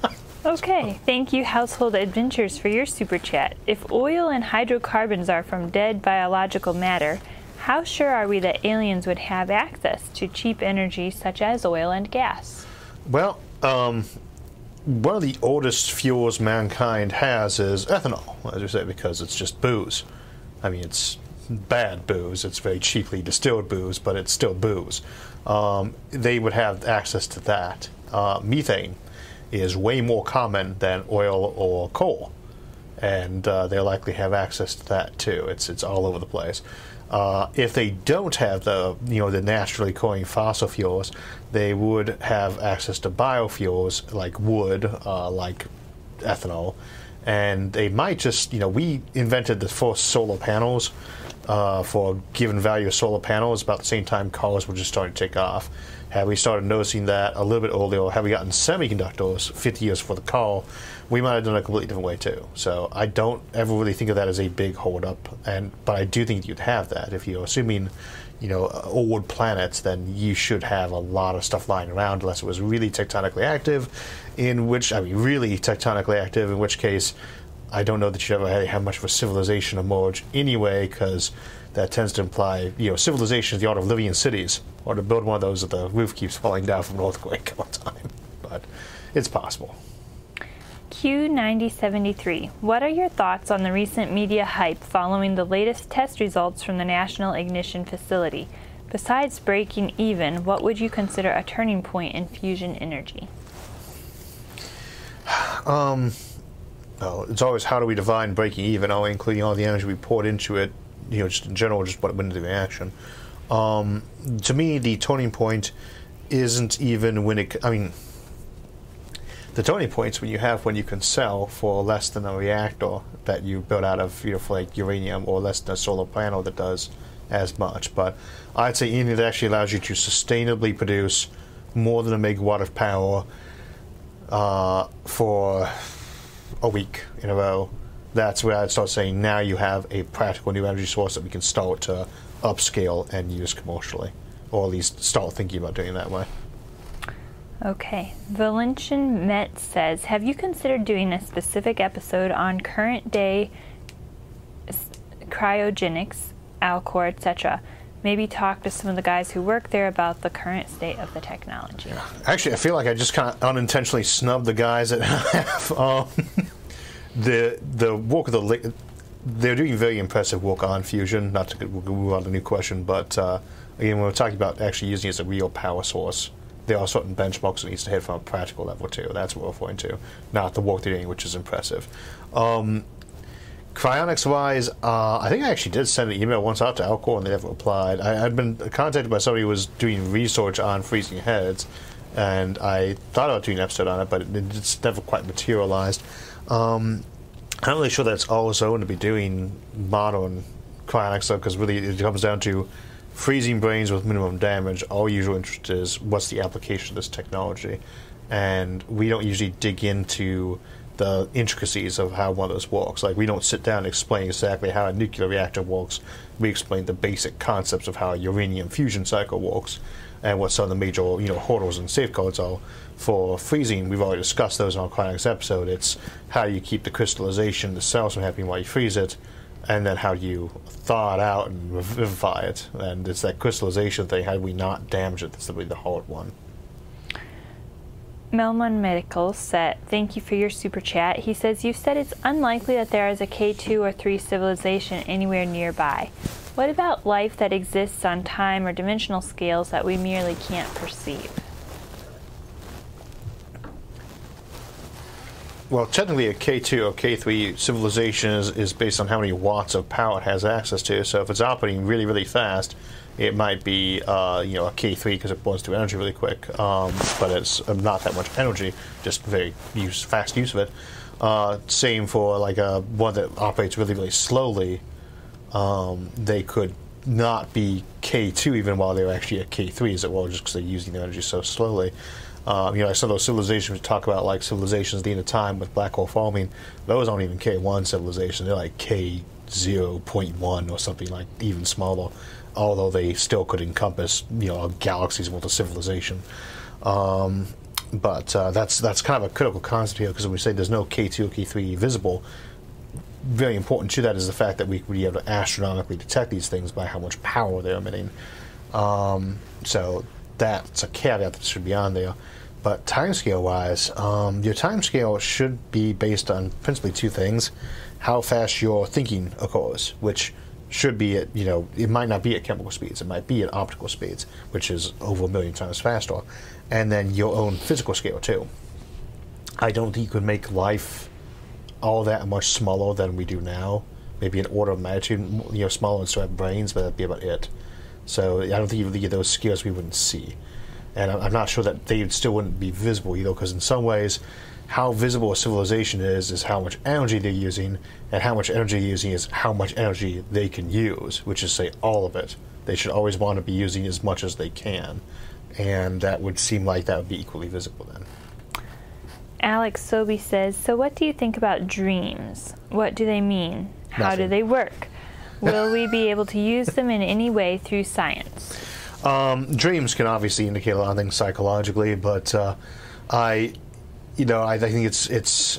Okay, thank you, Household Adventures, for your super chat. If oil and hydrocarbons are from dead biological matter, how sure are we that aliens would have access to cheap energy such as oil and gas? Well, um, one of the oldest fuels mankind has is ethanol, as you say, because it's just booze. I mean, it's bad booze. It's very cheaply distilled booze, but it's still booze. Um, they would have access to that. Uh, methane is way more common than oil or coal, and uh, they'll likely have access to that too. It's it's all over the place. Uh, if they don't have the you know the naturally occurring fossil fuels, they would have access to biofuels like wood, uh, like ethanol, and they might just you know we invented the first solar panels uh, for a given value of solar panels about the same time cars were just starting to take off. Had we started noticing that a little bit earlier, or had we gotten semiconductors fifty years before the car, we might have done it a completely different way too. So I don't ever really think of that as a big hold-up, and but I do think you'd have that. If you're assuming, you know, old planets, then you should have a lot of stuff lying around, unless it was really tectonically active, in which, I mean, really tectonically active, in which case I don't know that you'd ever have much of a civilization emerge anyway, because that tends to imply, you know, civilization is the art of living in cities, or to build one of those that the roof keeps falling down from an earthquake all the time. But it's possible. Q ninety seventy-three. What are your thoughts on the recent media hype following the latest test results from the National Ignition Facility? Besides breaking even, what would you consider a turning point in fusion energy? Um, well, it's always how do we define breaking even, all including all the energy we poured into it, you know, just in general, just what went into the reaction. Um, to me, the turning point isn't even when it, I mean, the turning point's when you have when you can sell for less than a reactor that you build out of, you know, for like uranium, or less than a solar panel that does as much. But I'd say anything that actually allows you to sustainably produce more than a megawatt of power uh, for a week in a row, that's where I'd start saying now you have a practical new energy source that we can start to upscale and use commercially, or at least start thinking about doing it that way. Okay. Valentian Met says, have you considered doing a specific episode on current day cryogenics, Alcor, et cetera? Maybe talk to some of the guys who work there about the current state of the technology. Actually, I feel like I just kind of unintentionally snubbed the guys that have um, the the work of the. They're doing very impressive work on fusion. Not to move on to a new question, but uh, again, when we're talking about actually using it as a real power source, there are certain benchmarks it needs to hit from a practical level too. That's what we're referring to, not the work they're doing, which is impressive. Um, Cryonics-wise, uh, I think I actually did send an email once out to Alcor and they never replied. I had been contacted by somebody who was doing research on freezing heads, and I thought about doing an episode on it, but it, it's never quite materialized. Um, I'm not really sure that it's all zone to be doing modern cryonics, though, because really it comes down to freezing brains with minimum damage. Our usual interest is what's the application of this technology, and we don't usually dig into the intricacies of how one of those works. Like, we don't sit down and explain exactly how a nuclear reactor works. We explain the basic concepts of how a uranium fusion cycle works and what some of the major, you know, hurdles and safeguards are. For freezing, we've already discussed those on our cryonics episode. It's how you keep the crystallization, the cells from happening while you freeze it, and then how you thaw it out and revivify it. And it's that crystallization thing. How do we not damage it? That's really the hard one. Melman Medical said, thank you for your super chat. He says, you've said it's unlikely that there is a K two or three civilization anywhere nearby. What about life that exists on time or dimensional scales that we merely can't perceive? Well, technically a K two or K three civilization is, is based on how many watts of power it has access to. So if it's operating really, really fast, it might be uh, you know, a K three because it burns through energy really quick, um, but it's not that much energy, just very use, fast use of it. Uh, same for like a one that operates really, really slowly. Um, they could not be K two even while they're actually a K three, as it were, just because they're using the energy so slowly. Um, you know, some of those civilizations we talk about, like civilizations at the end of time with black hole forming, those aren't even K one civilizations. They're like K zero point one or something, like even smaller, although they still could encompass, you know, galaxies worth of civilization. Um, but uh, that's that's kind of a critical concept here, because when we say there's no K two or K three visible, very important to that is the fact that we would be able to astronomically detect these things by how much power they're emitting. Um, so that's a caveat that should be on there. But timescale-wise, um, your timescale should be based on principally two things: how fast your thinking occurs, which should be at, you know, it might not be at chemical speeds, it might be at optical speeds, which is over a million times faster, and then your own physical scale too. I don't think you could make life all that much smaller than we do now. Maybe an order of magnitude, you know, smaller and still have brains, but that'd be about it. So I don't think you would get those scales we wouldn't see. And I'm not sure that they still wouldn't be visible either, because in some ways, how visible a civilization is, is how much energy they're using, and how much energy they're using is how much energy they can use, which is, say, all of it. They should always want to be using as much as they can. And that would seem like that would be equally visible then. Alex Sobey says, so what do you think about dreams? What do they mean? How Nothing. do they work? Will we be able to use them in any way through science? Um, dreams can obviously indicate a lot of things psychologically, but uh, I, you know, I, I think it's it's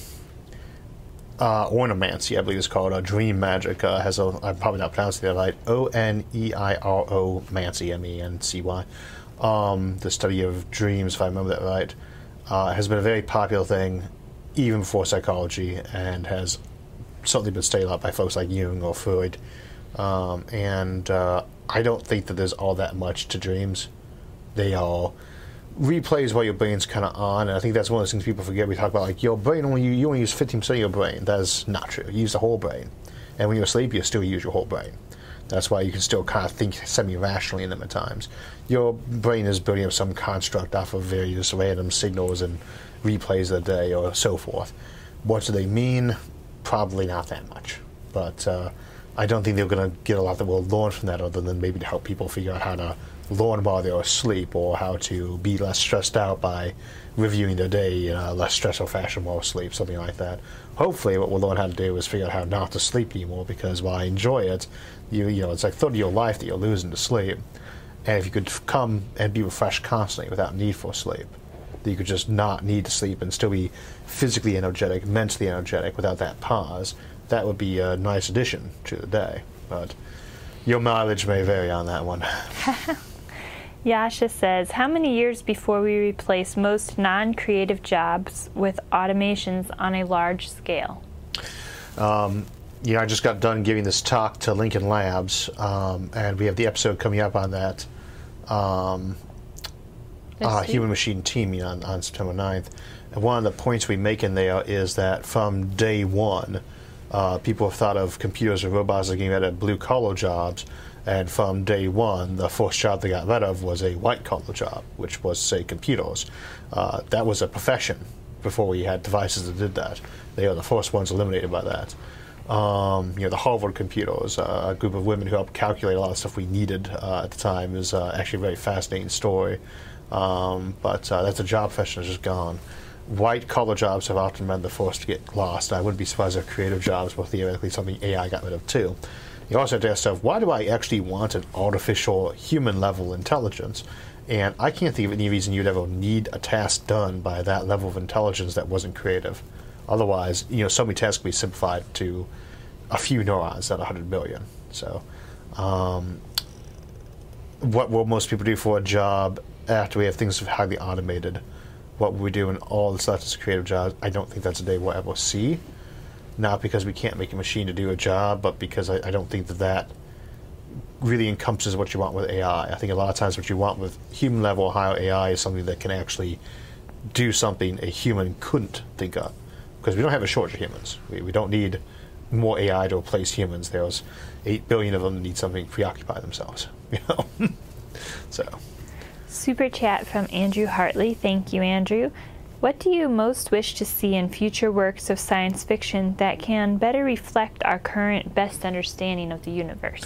uh, ornomancy, I believe it's called. Uh, dream magic uh, has a, I'm probably not pronouncing that right, O N E I R O, Mancy, M E N C Y. Um, the study of dreams, if I remember that right, uh, has been a very popular thing even before psychology, and has certainly been studied a lot by folks like Jung or Freud. Um, and uh, I don't think that there's all that much to dreams. They are replays while your brain's kind of on, and I think that's one of those things people forget. We talk about, like, your brain, only you, you only use fifteen percent of your brain. That is not true. You use the whole brain. And when you're asleep, you still use your whole brain. That's why you can still kind of think semi-rationally in them at times. Your brain is building up some construct off of various random signals and replays of the day or so forth. What do they mean? Probably not that much. But uh, I don't think they're going to get a lot that we'll learn from that, other than maybe to help people figure out how to learn while they're asleep, or how to be less stressed out by reviewing their day in a less stressful fashion while asleep, something like that. Hopefully what we'll learn how to do is figure out how not to sleep anymore, because while I enjoy it, you you know, it's like third of your life that you're losing to sleep. And if you could come and be refreshed constantly without need for sleep, that you could just not need to sleep and still be physically energetic, mentally energetic without that pause, that would be a nice addition to the day. But your mileage may vary on that one. Yasha says, how many years before we replace most non-creative jobs with automations on a large scale? Um, you know, I just got done giving this talk to Lincoln Labs, um, and we have the episode coming up on that, um, uh, human-machine teaming on, on September ninth. And one of the points we make in there is that from day one, uh, people have thought of computers and robots as getting rid of blue-collar jobs. And from day one, the first job they got rid of was a white-collar job, which was, say, computers. Uh, that was a profession before we had devices that did that. They are the first ones eliminated by that. Um, you know, the Harvard computers, uh, a group of women who helped calculate a lot of stuff we needed uh, at the time, is uh, actually a very fascinating story. Um, but uh, that's a job profession that's just gone. White-collar jobs have often been the first to get lost. I wouldn't be surprised if creative jobs were theoretically something A I got rid of, too. You also have to ask yourself, why do I actually want an artificial human-level intelligence? And I can't think of any reason you'd ever need a task done by that level of intelligence that wasn't creative. Otherwise, you know, so many tasks can be simplified to a few neurons, not a hundred billion. So, um, what will most people do for a job after we have things highly automated? What will we do in all the stuff that's creative jobs? I don't think that's a day we'll ever see. Not because we can't make a machine to do a job, but because I, I don't think that that really encompasses what you want with A I. I think a lot of times what you want with human-level higher A I is something that can actually do something a human couldn't think of. Because we don't have a shortage of humans. We, we don't need more A I to replace humans. There's eight billion of them that need something to preoccupy themselves. You know? So. Super chat from Andrew Hartley. Thank you, Andrew. What do you most wish to see in future works of science fiction that can better reflect our current best understanding of the universe?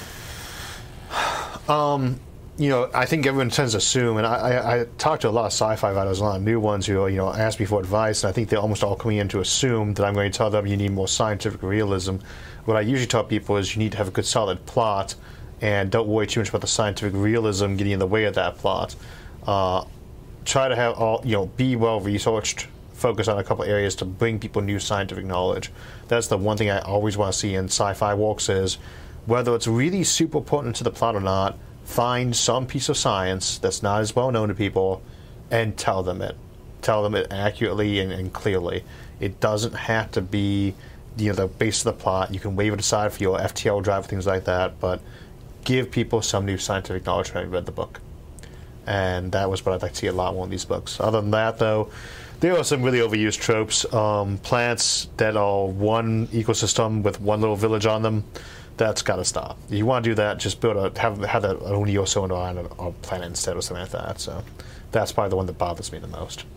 Um, you know, I think everyone tends to assume, and I, I, I talk to a lot of sci-fi writers, a lot of new ones who, you know, ask me for advice, and I think they're almost all coming in to assume that I'm going to tell them you need more scientific realism. What I usually tell people is you need to have a good solid plot, and don't worry too much about the scientific realism getting in the way of that plot. Uh, try to have all, you know, be well researched, focus on a couple areas to bring people new scientific knowledge. That's the one thing I always want to see in sci-fi works is, whether it's really super important to the plot or not, find some piece of science that's not as well known to people and tell them it. Tell them it accurately and, and clearly. It doesn't have to be, you know, the base of the plot. You can wave it aside for your F T L drive, things like that, but give people some new scientific knowledge when they read the book. And that was what I'd like to see a lot more in these books. Other than that, though, there are some really overused tropes. Um, plants that are one ecosystem with one little village on them, that's got to stop. If you want to do that, just build a have have a, a Neo cylinder on a, a planet instead or something like that. So that's probably the one that bothers me the most.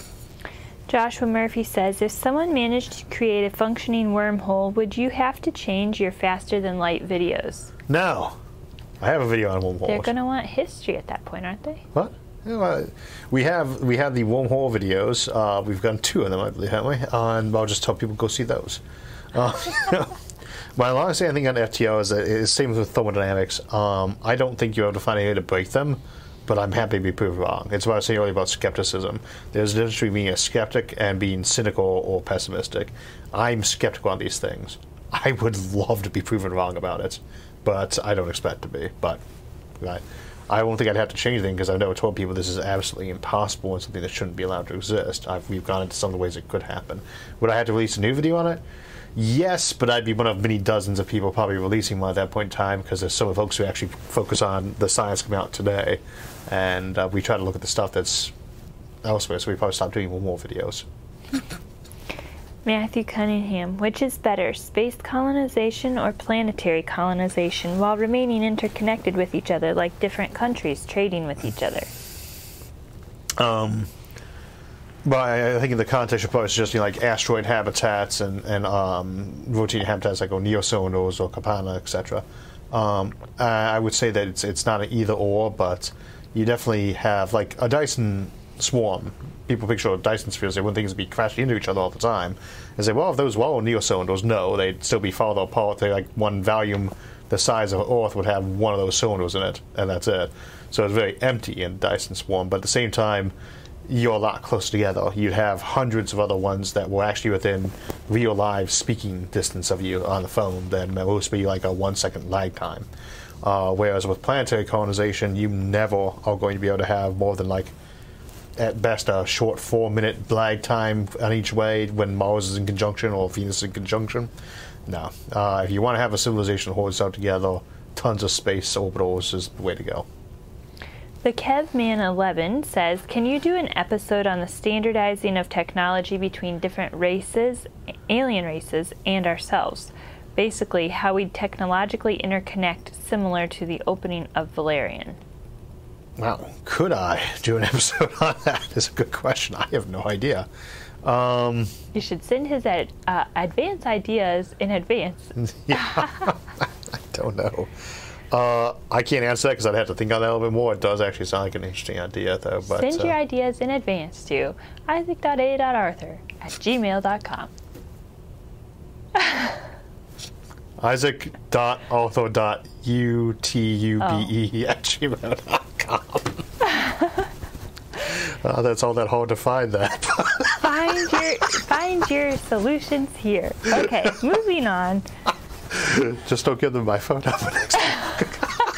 Joshua Murphy says, if someone managed to create a functioning wormhole, would you have to change your faster than light videos? No. I have a video on wormholes. They're going to want history at that point, aren't they? What? Uh, we have we have the wormhole videos. Uh, we've done two of them, I believe, haven't we? Uh, and I'll just tell people go see those. Uh, my longest thing I think on F T L is that it's same with thermodynamics. Um, I don't think you're able to find a way to break them, but I'm happy to be proved wrong. It's what I was saying earlier about skepticism. There's a difference between being a skeptic and being cynical or pessimistic. I'm skeptical on these things. I would love to be proven wrong about it, but I don't expect to be. But right. I won't think I'd have to change anything because I've never told people this is absolutely impossible and something that shouldn't be allowed to exist. I've, we've gone into some of the ways it could happen. Would I have to release a new video on it? Yes, but I'd be one of many dozens of people probably releasing one at that point in time because there's some folks who actually focus on the science coming out today. And uh, we try to look at the stuff that's elsewhere, so we probably stop doing more videos. Matthew Cunningham, which is better, space colonization or planetary colonization, while remaining interconnected with each other like different countries trading with each other? Um, but I, I think in the context of probably suggesting like asteroid habitats and, and um, rotating habitats like Neocylinders or Kapana, et cetera. Um, I, I would say that it's it's not an either or, but you definitely have like a Dyson swarm. People picture Dyson spheres, they wouldn't think it'd be crashing into each other all the time. And say, well, if those were all Neocylinders, no, they'd still be farther apart. They like one volume the size of Earth would have one of those cylinders in it, and that's it. So it's very empty in Dyson swarm, but at the same time, you're a lot closer together. You'd have hundreds of other ones that were actually within real live speaking distance of you on the phone. That most be like a one second lag time. Uh, whereas with planetary colonization, you never are going to be able to have more than like at best a short four minute lag time on each way when Mars is in conjunction or Venus is in conjunction. No. Uh, if you want to have a civilization that holds out together, tons of space orbitals is the way to go. The Kevman eleven says, can you do an episode on the standardizing of technology between different races, alien races, and ourselves? Basically, how we technologically interconnect similar to the opening of Valerian. Wow, could I do an episode on that? That's a good question. I have no idea. Um, you should send his ad, uh, advance ideas in advance. Yeah, I don't know. Uh, I can't answer that because I'd have to think on that a little bit more. It does actually sound like an interesting idea, though. But, send your uh, ideas in advance to isaac dot a dot arthur at gmail dot com. Isaac dot arthur dot u t u b e at gmail dot com. Uh, that's all that hard to find that. find your find your solutions here. Okay, moving on. Just don't give them my phone number next time.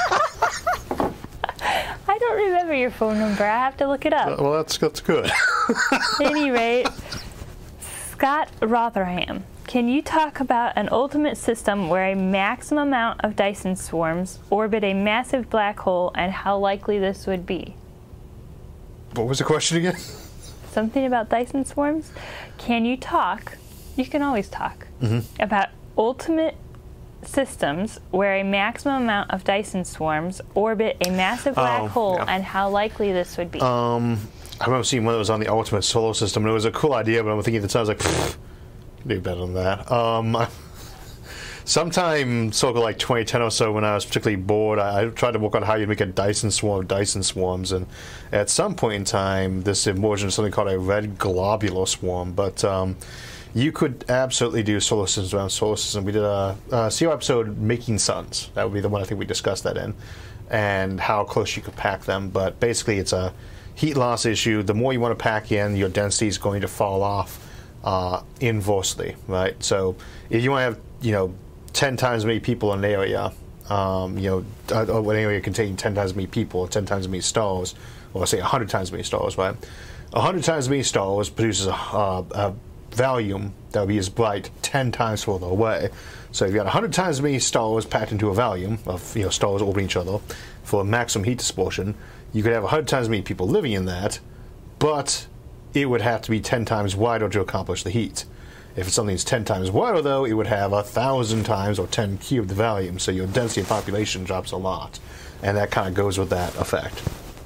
I don't remember your phone number. I have to look it up. Well, that's that's good. At any rate, Scott Rotherham, can you talk about an ultimate system where a maximum amount of Dyson swarms orbit a massive black hole and how likely this would be? What was the question again? Something about Dyson swarms. Can you talk, you can always talk, mm-hmm. about ultimate systems where a maximum amount of Dyson swarms orbit a massive black oh, hole yeah. and how likely this would be? Um, I remember seeing one that was on the Ultimate Solar System, and it was a cool idea, but I'm thinking at the time, I was like, pfft, do better than that. Um, sometime, sort of like twenty ten or so, when I was particularly bored, I, I tried to work on how you make a Dyson swarm of Dyson swarms, and at some point in time, this emerged into something called a red globular swarm, but um, you could absolutely do solar systems around solar system. We did a, a C O episode, Making Suns. That would be the one I think we discussed that in, and how close you could pack them, but basically it's a heat loss issue. The more you want to pack in, your density is going to fall off uh, inversely, right? So if you want to have, you know, ten times as many people in an area, um, you know, uh, an area containing ten times as many people, ten times as many stars, or say one hundred times as many stars, right? one hundred times as many stars produces a, uh, a volume that would be as bright ten times further away. So if you got one hundred times as many stars packed into a volume of, you know, stars orbiting each other for maximum heat dispersion, you could have one hundred times as many people living in that, but it would have to be ten times wider to accomplish the heat. If it's something that's ten times wider, though, it would have a thousand times or ten cubed the volume, so your density of population drops a lot, and that kind of goes with that effect.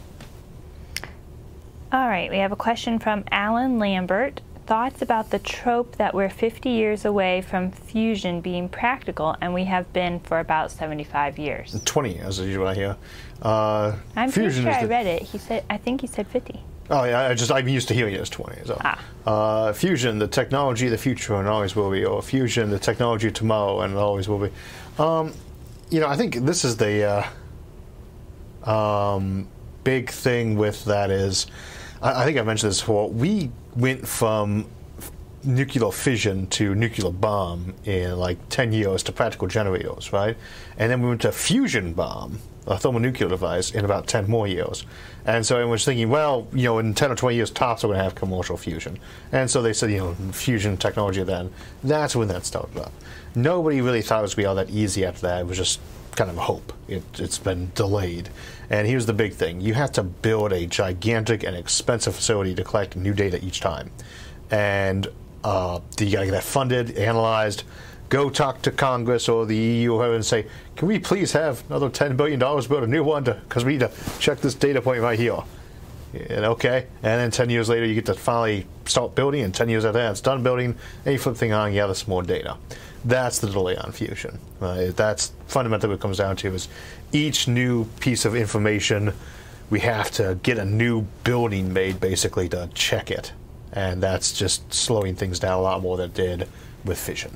All right, we have a question from Alan Lambert. Thoughts about the trope that we're fifty years away from fusion being practical, and we have been for about seventy-five years. twenty years is what I hear. Uh, I'm pretty fusion sure is I the, read it. He said, I think he said fifty. Oh yeah, I just I'm used to hearing it as twenty. So. Ah. Uh, fusion, the technology of the future, and always will be, or fusion, the technology of tomorrow, and always will be. Um, you know, I think this is the uh, um, big thing with that is, I, I think I mentioned this before. We went from nuclear fission to nuclear bomb in like ten years to practical generators, right? And then we went to fusion bomb, a thermonuclear device, in about ten more years. And so everyone was thinking, well, you know, in ten or twenty years tops, we're going to have commercial fusion. And so they said, you know, fusion technology then. That's when that started up. Nobody really thought it was going to be all that easy after that. It was just kind of a hope. It, it's been delayed. And here's the big thing. You have to build a gigantic and expensive facility to collect new data each time. And uh, you got to get that funded, analyzed, go talk to Congress or the E U or whoever and say, can we please have another ten billion dollars build a new one because we need to check this data point right here. And okay, and then ten years later you get to finally start building, and ten years after that it's done building, and you flip the thing on, you have some more data. That's the delay on fusion. Uh, that's fundamentally what it comes down to is each new piece of information, we have to get a new building made basically to check it. And that's just slowing things down a lot more than it did with fission.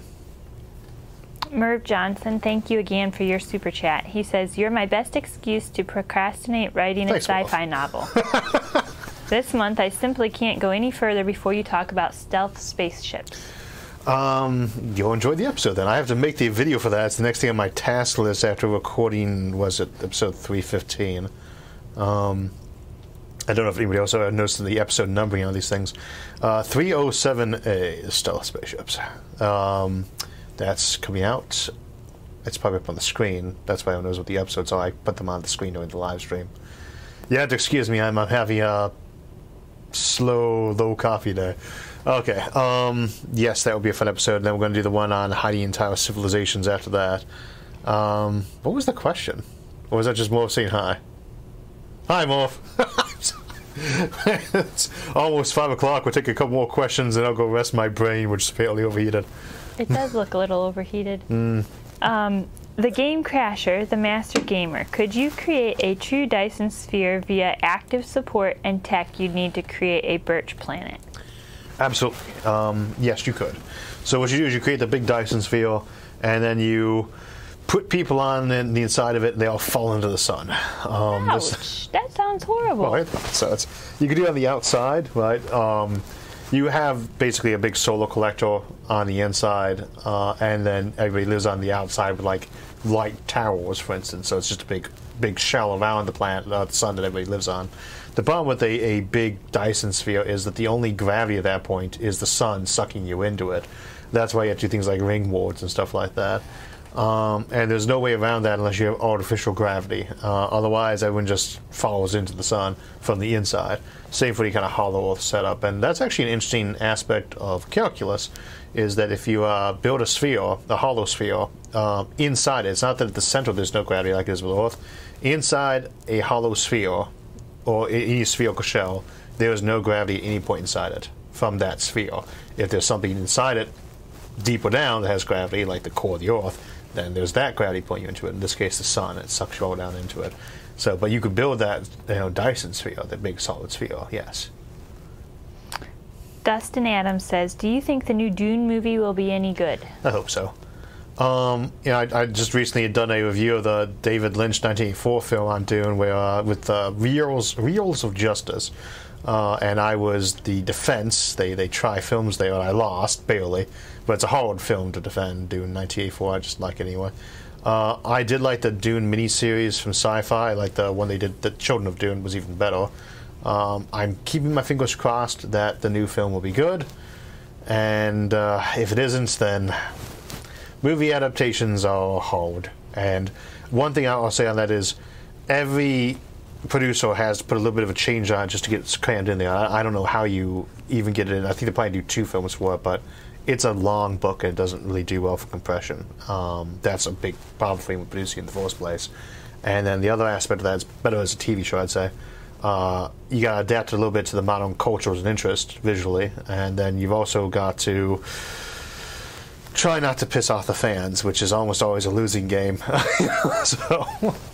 Merv Johnson, thank you again for your super chat. He says, you're my best excuse to procrastinate writing Thanks, a sci-fi novel. This month, I simply can't go any further before you talk about stealth spaceships. Um, you'll enjoy the episode then. I have to make the video for that. It's the next thing on my task list after recording, was it episode three fifteen? Um, I don't know if anybody else noticed the episode numbering on these things. Uh, three oh seven A is stealth spaceships. Um, that's coming out. It's probably up on the screen. That's why I knows what the episodes are. I put them on the screen during the live stream. You have to excuse me. I'm, I'm having a slow, low coffee day. Okay. Um, yes, that would be a fun episode. And then we're going to do the one on hiding entire civilizations after that. Um, what was the question? Or was that just Morph saying hi? Hi, Morph. It's almost five o'clock. We'll take a couple more questions and I'll go rest my brain, which is fairly overheated. It does look a little overheated. Mm. Um, the Game Crasher, the Master Gamer, could you create a true Dyson Sphere via active support and tech you'd need to create a Birch planet? Absolutely. Um, yes, you could. So what you do is you create the big Dyson Sphere, and then you put people on the, the inside of it, and they all fall into the sun. Um, Ouch! this, That sounds horrible. Right. So it's, you can do it on the outside, right? Um, you have basically a big solar collector on the inside, uh, and then everybody lives on the outside with like light towers, for instance. So it's just a big, big shell around the planet, uh, the sun that everybody lives on. The problem with a, a big Dyson Sphere is that the only gravity at that point is the sun sucking you into it. That's why you have to do things like ring wards and stuff like that. Um, and there's no way around that unless you have artificial gravity. Uh, otherwise, everyone just follows into the sun from the inside. Same for the kind of hollow Earth setup. And that's actually an interesting aspect of calculus, is that if you uh, build a sphere, a hollow sphere, uh, inside it, it's not that at the center there's no gravity like it is with Earth. Inside a hollow sphere, or any spherical shell, there is no gravity at any point inside it from that sphere. If there's something inside it deeper down that has gravity, like the core of the Earth, then there's that gravity pulling you into it. In this case, the sun, it sucks you all down into it. So, but you could build that, you know, Dyson sphere, that big solid sphere, yes. Dustin Adams says, do you think the new Dune movie will be any good? I hope so. Um, you know, I, I just recently had done a review of the David Lynch nineteen eighty-four film on Dune, where uh, with uh, Reels, Reels of Justice, uh, and I was the defense. They they try films there, and I lost barely, but it's a hard film to defend. Dune nineteen eighty-four, I just like it anyway. Uh, I did like the Dune miniseries from Sci-Fi. I like the one they did. The Children of Dune was even better. Um, I'm keeping my fingers crossed that the new film will be good, and uh, if it isn't, then movie adaptations are hard. And one thing I'll say on that is every producer has to put a little bit of a change on it just to get it crammed in there. I, I don't know how you even get it in. I think they probably do two films for it, but it's a long book and it doesn't really do well for compression. Um, that's a big problem for him with producing in the first place. And then the other aspect of that is better as a T V show, I'd say. Uh, you got to adapt a little bit to the modern cultures and interest visually, and then you've also got to try not to piss off the fans, which is almost always a losing game. so,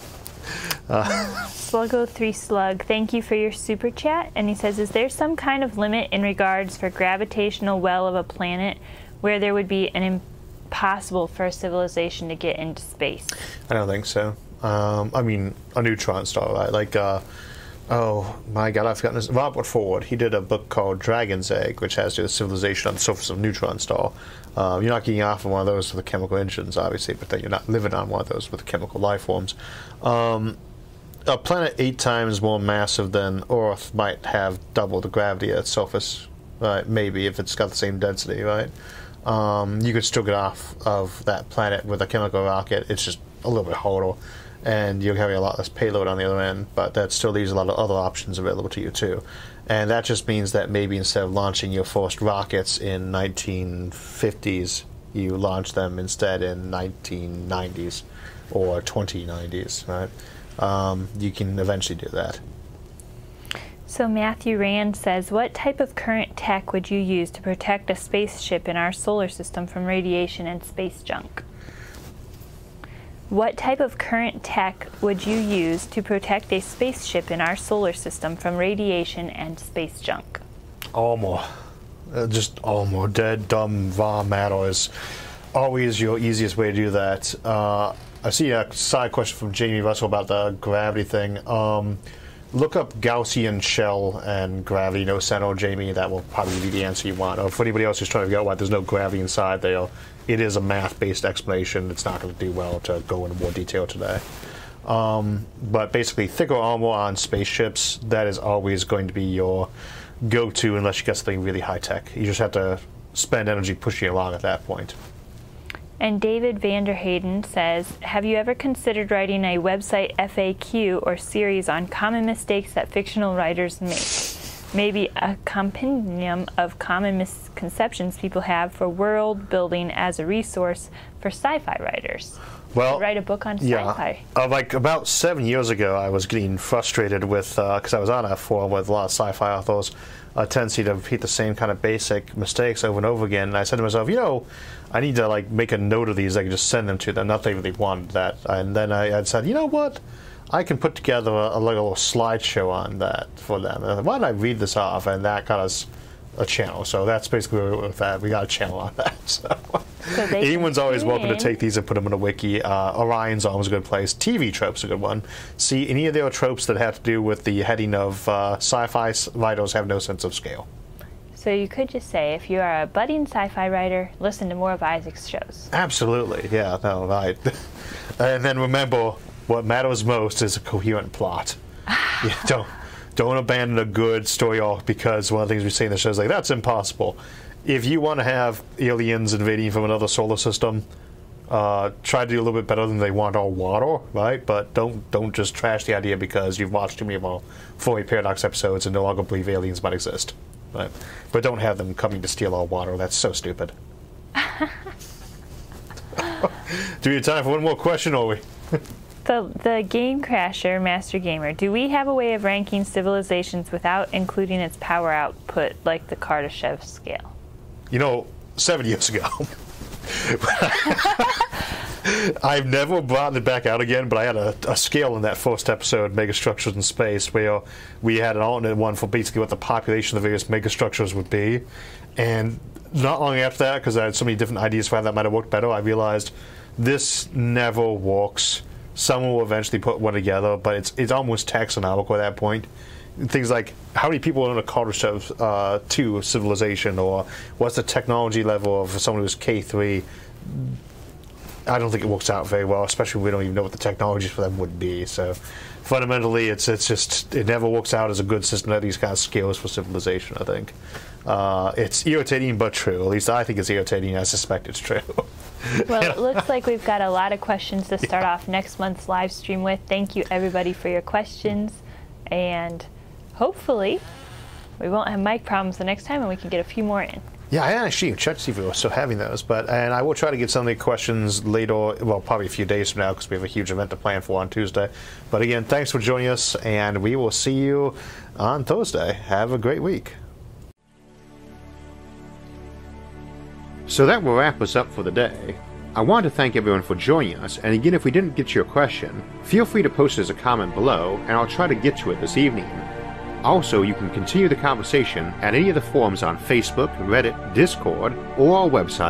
uh. Sluggo three Slug, thank you for your super chat. And he says, is there some kind of limit in regards for gravitational well of a planet where there would be an impossible for a civilization to get into space? I don't think so. Um, I mean, a neutron star, right? Like, uh, oh my God, I've forgotten this. Robert Ford, he did a book called Dragon's Egg, which has to do with civilization on the surface of a neutron star. Uh, you're not getting off on one of those with the chemical engines, obviously, but then you're not living on one of those with the chemical life forms. Um, a planet eight times more massive than Earth might have double the gravity at its surface, right? Maybe, if it's got the same density, right? Um, you could still get off of that planet with a chemical rocket. It's just a little bit harder, and you're having a lot less payload on the other end, but that still leaves a lot of other options available to you too. And that just means that maybe instead of launching your first rockets in nineteen fifties, you launch them instead in nineteen nineties or twenty nineties, right? Um, you can eventually do that. So Matthew Rand says, what type of current tech would you use to protect a spaceship in our solar system from radiation and space junk? What type of current tech would you use to protect a spaceship in our solar system from radiation and space junk? Armor. Uh, just armor. Dead, dumb, raw matter is always your easiest way to do that. Uh, I see a side question from Jamie Russell about the gravity thing. Um, look up Gaussian shell and gravity no center, Jamie. That will probably be the answer you want. Or for anybody else who's trying to figure out why there's no gravity inside there, it is a math-based explanation. It's not going to do well to go into more detail today. Um, but basically, thicker armor on spaceships, that is always going to be your go-to unless you get something really high-tech. You just have to spend energy pushing along at that point. And David Vanderhayden says, have you ever considered writing a website F A Q or series on common mistakes that fictional writers make? Maybe a compendium of common misconceptions people have for world building as a resource for sci-fi writers. Well, write a book on yeah. sci-fi. Uh, like about seven years ago, I was getting frustrated with, because uh, I was on a forum with a lot of sci-fi authors, a tendency to repeat the same kind of basic mistakes over and over again. And I said to myself, you know, I need to like make a note of these. I can just send them to them. Not that they really wanted that. And then I, I said, you know what? I can put together a, a little slideshow on that for them. And why don't I read this off? And that got us a channel. So that's basically where we're with that. We got a channel on that. So, so anyone's always welcome to take these and put them in a wiki. Uh, Orion's always a good place. T V Tropes a good one. See, any of their tropes that have to do with the heading of uh, sci-fi writers have no sense of scale. So you could just say, if you are a budding sci-fi writer, listen to more of Isaac's shows. Absolutely. Yeah, no, right. And then remember, what matters most is a coherent plot. Yeah, don't don't abandon a good story arc because one of the things we say in the show is like, that's impossible. If you want to have aliens invading from another solar system, uh, try to do a little bit better than they want all water, right? But don't don't just trash the idea because you've watched too many of our Fourier Paradox episodes and no longer believe aliens might exist. Right? But don't have them coming to steal our water. That's so stupid. Do we have time for one more question, or we? The, the Game Crasher Master Gamer, do we have a way of ranking civilizations without including its power output, like the Kardashev scale? You know, seven years ago. I've never brought it back out again, but I had a, a scale in that first episode, Megastructures in Space, where we had an alternate one for basically what the population of the various megastructures would be. And not long after that, because I had so many different ideas for how that might have worked better, I realized this never works. Someone will eventually put one together, but it's it's almost taxonomical at that point. Things like how many people are in a culture of uh, two civilization, or what's the technology level of someone who's K three. I don't think it works out very well, especially when we don't even know what the technologies for them would be. So fundamentally, it's it's just it never works out as a good system at these kind of scales for civilization, I think. Uh, it's irritating but true. At least I think it's irritating. I suspect it's true. Well, it looks like we've got a lot of questions to start yeah. off next month's live stream with. Thank you, everybody, for your questions. And hopefully we won't have mic problems the next time and we can get a few more in. Yeah, I actually checked to see if we were still having those, but and I will try to get some of the questions later, well, probably a few days from now, because we have a huge event to plan for on Tuesday. But again, thanks for joining us, and we will see you on Thursday. Have a great week. So that will wrap us up for the day. I want to thank everyone for joining us, and again, if we didn't get to your question, feel free to post as a comment below, and I'll try to get to it this evening. Also, you can continue the conversation at any of the forums on Facebook, Reddit, Discord, or our website,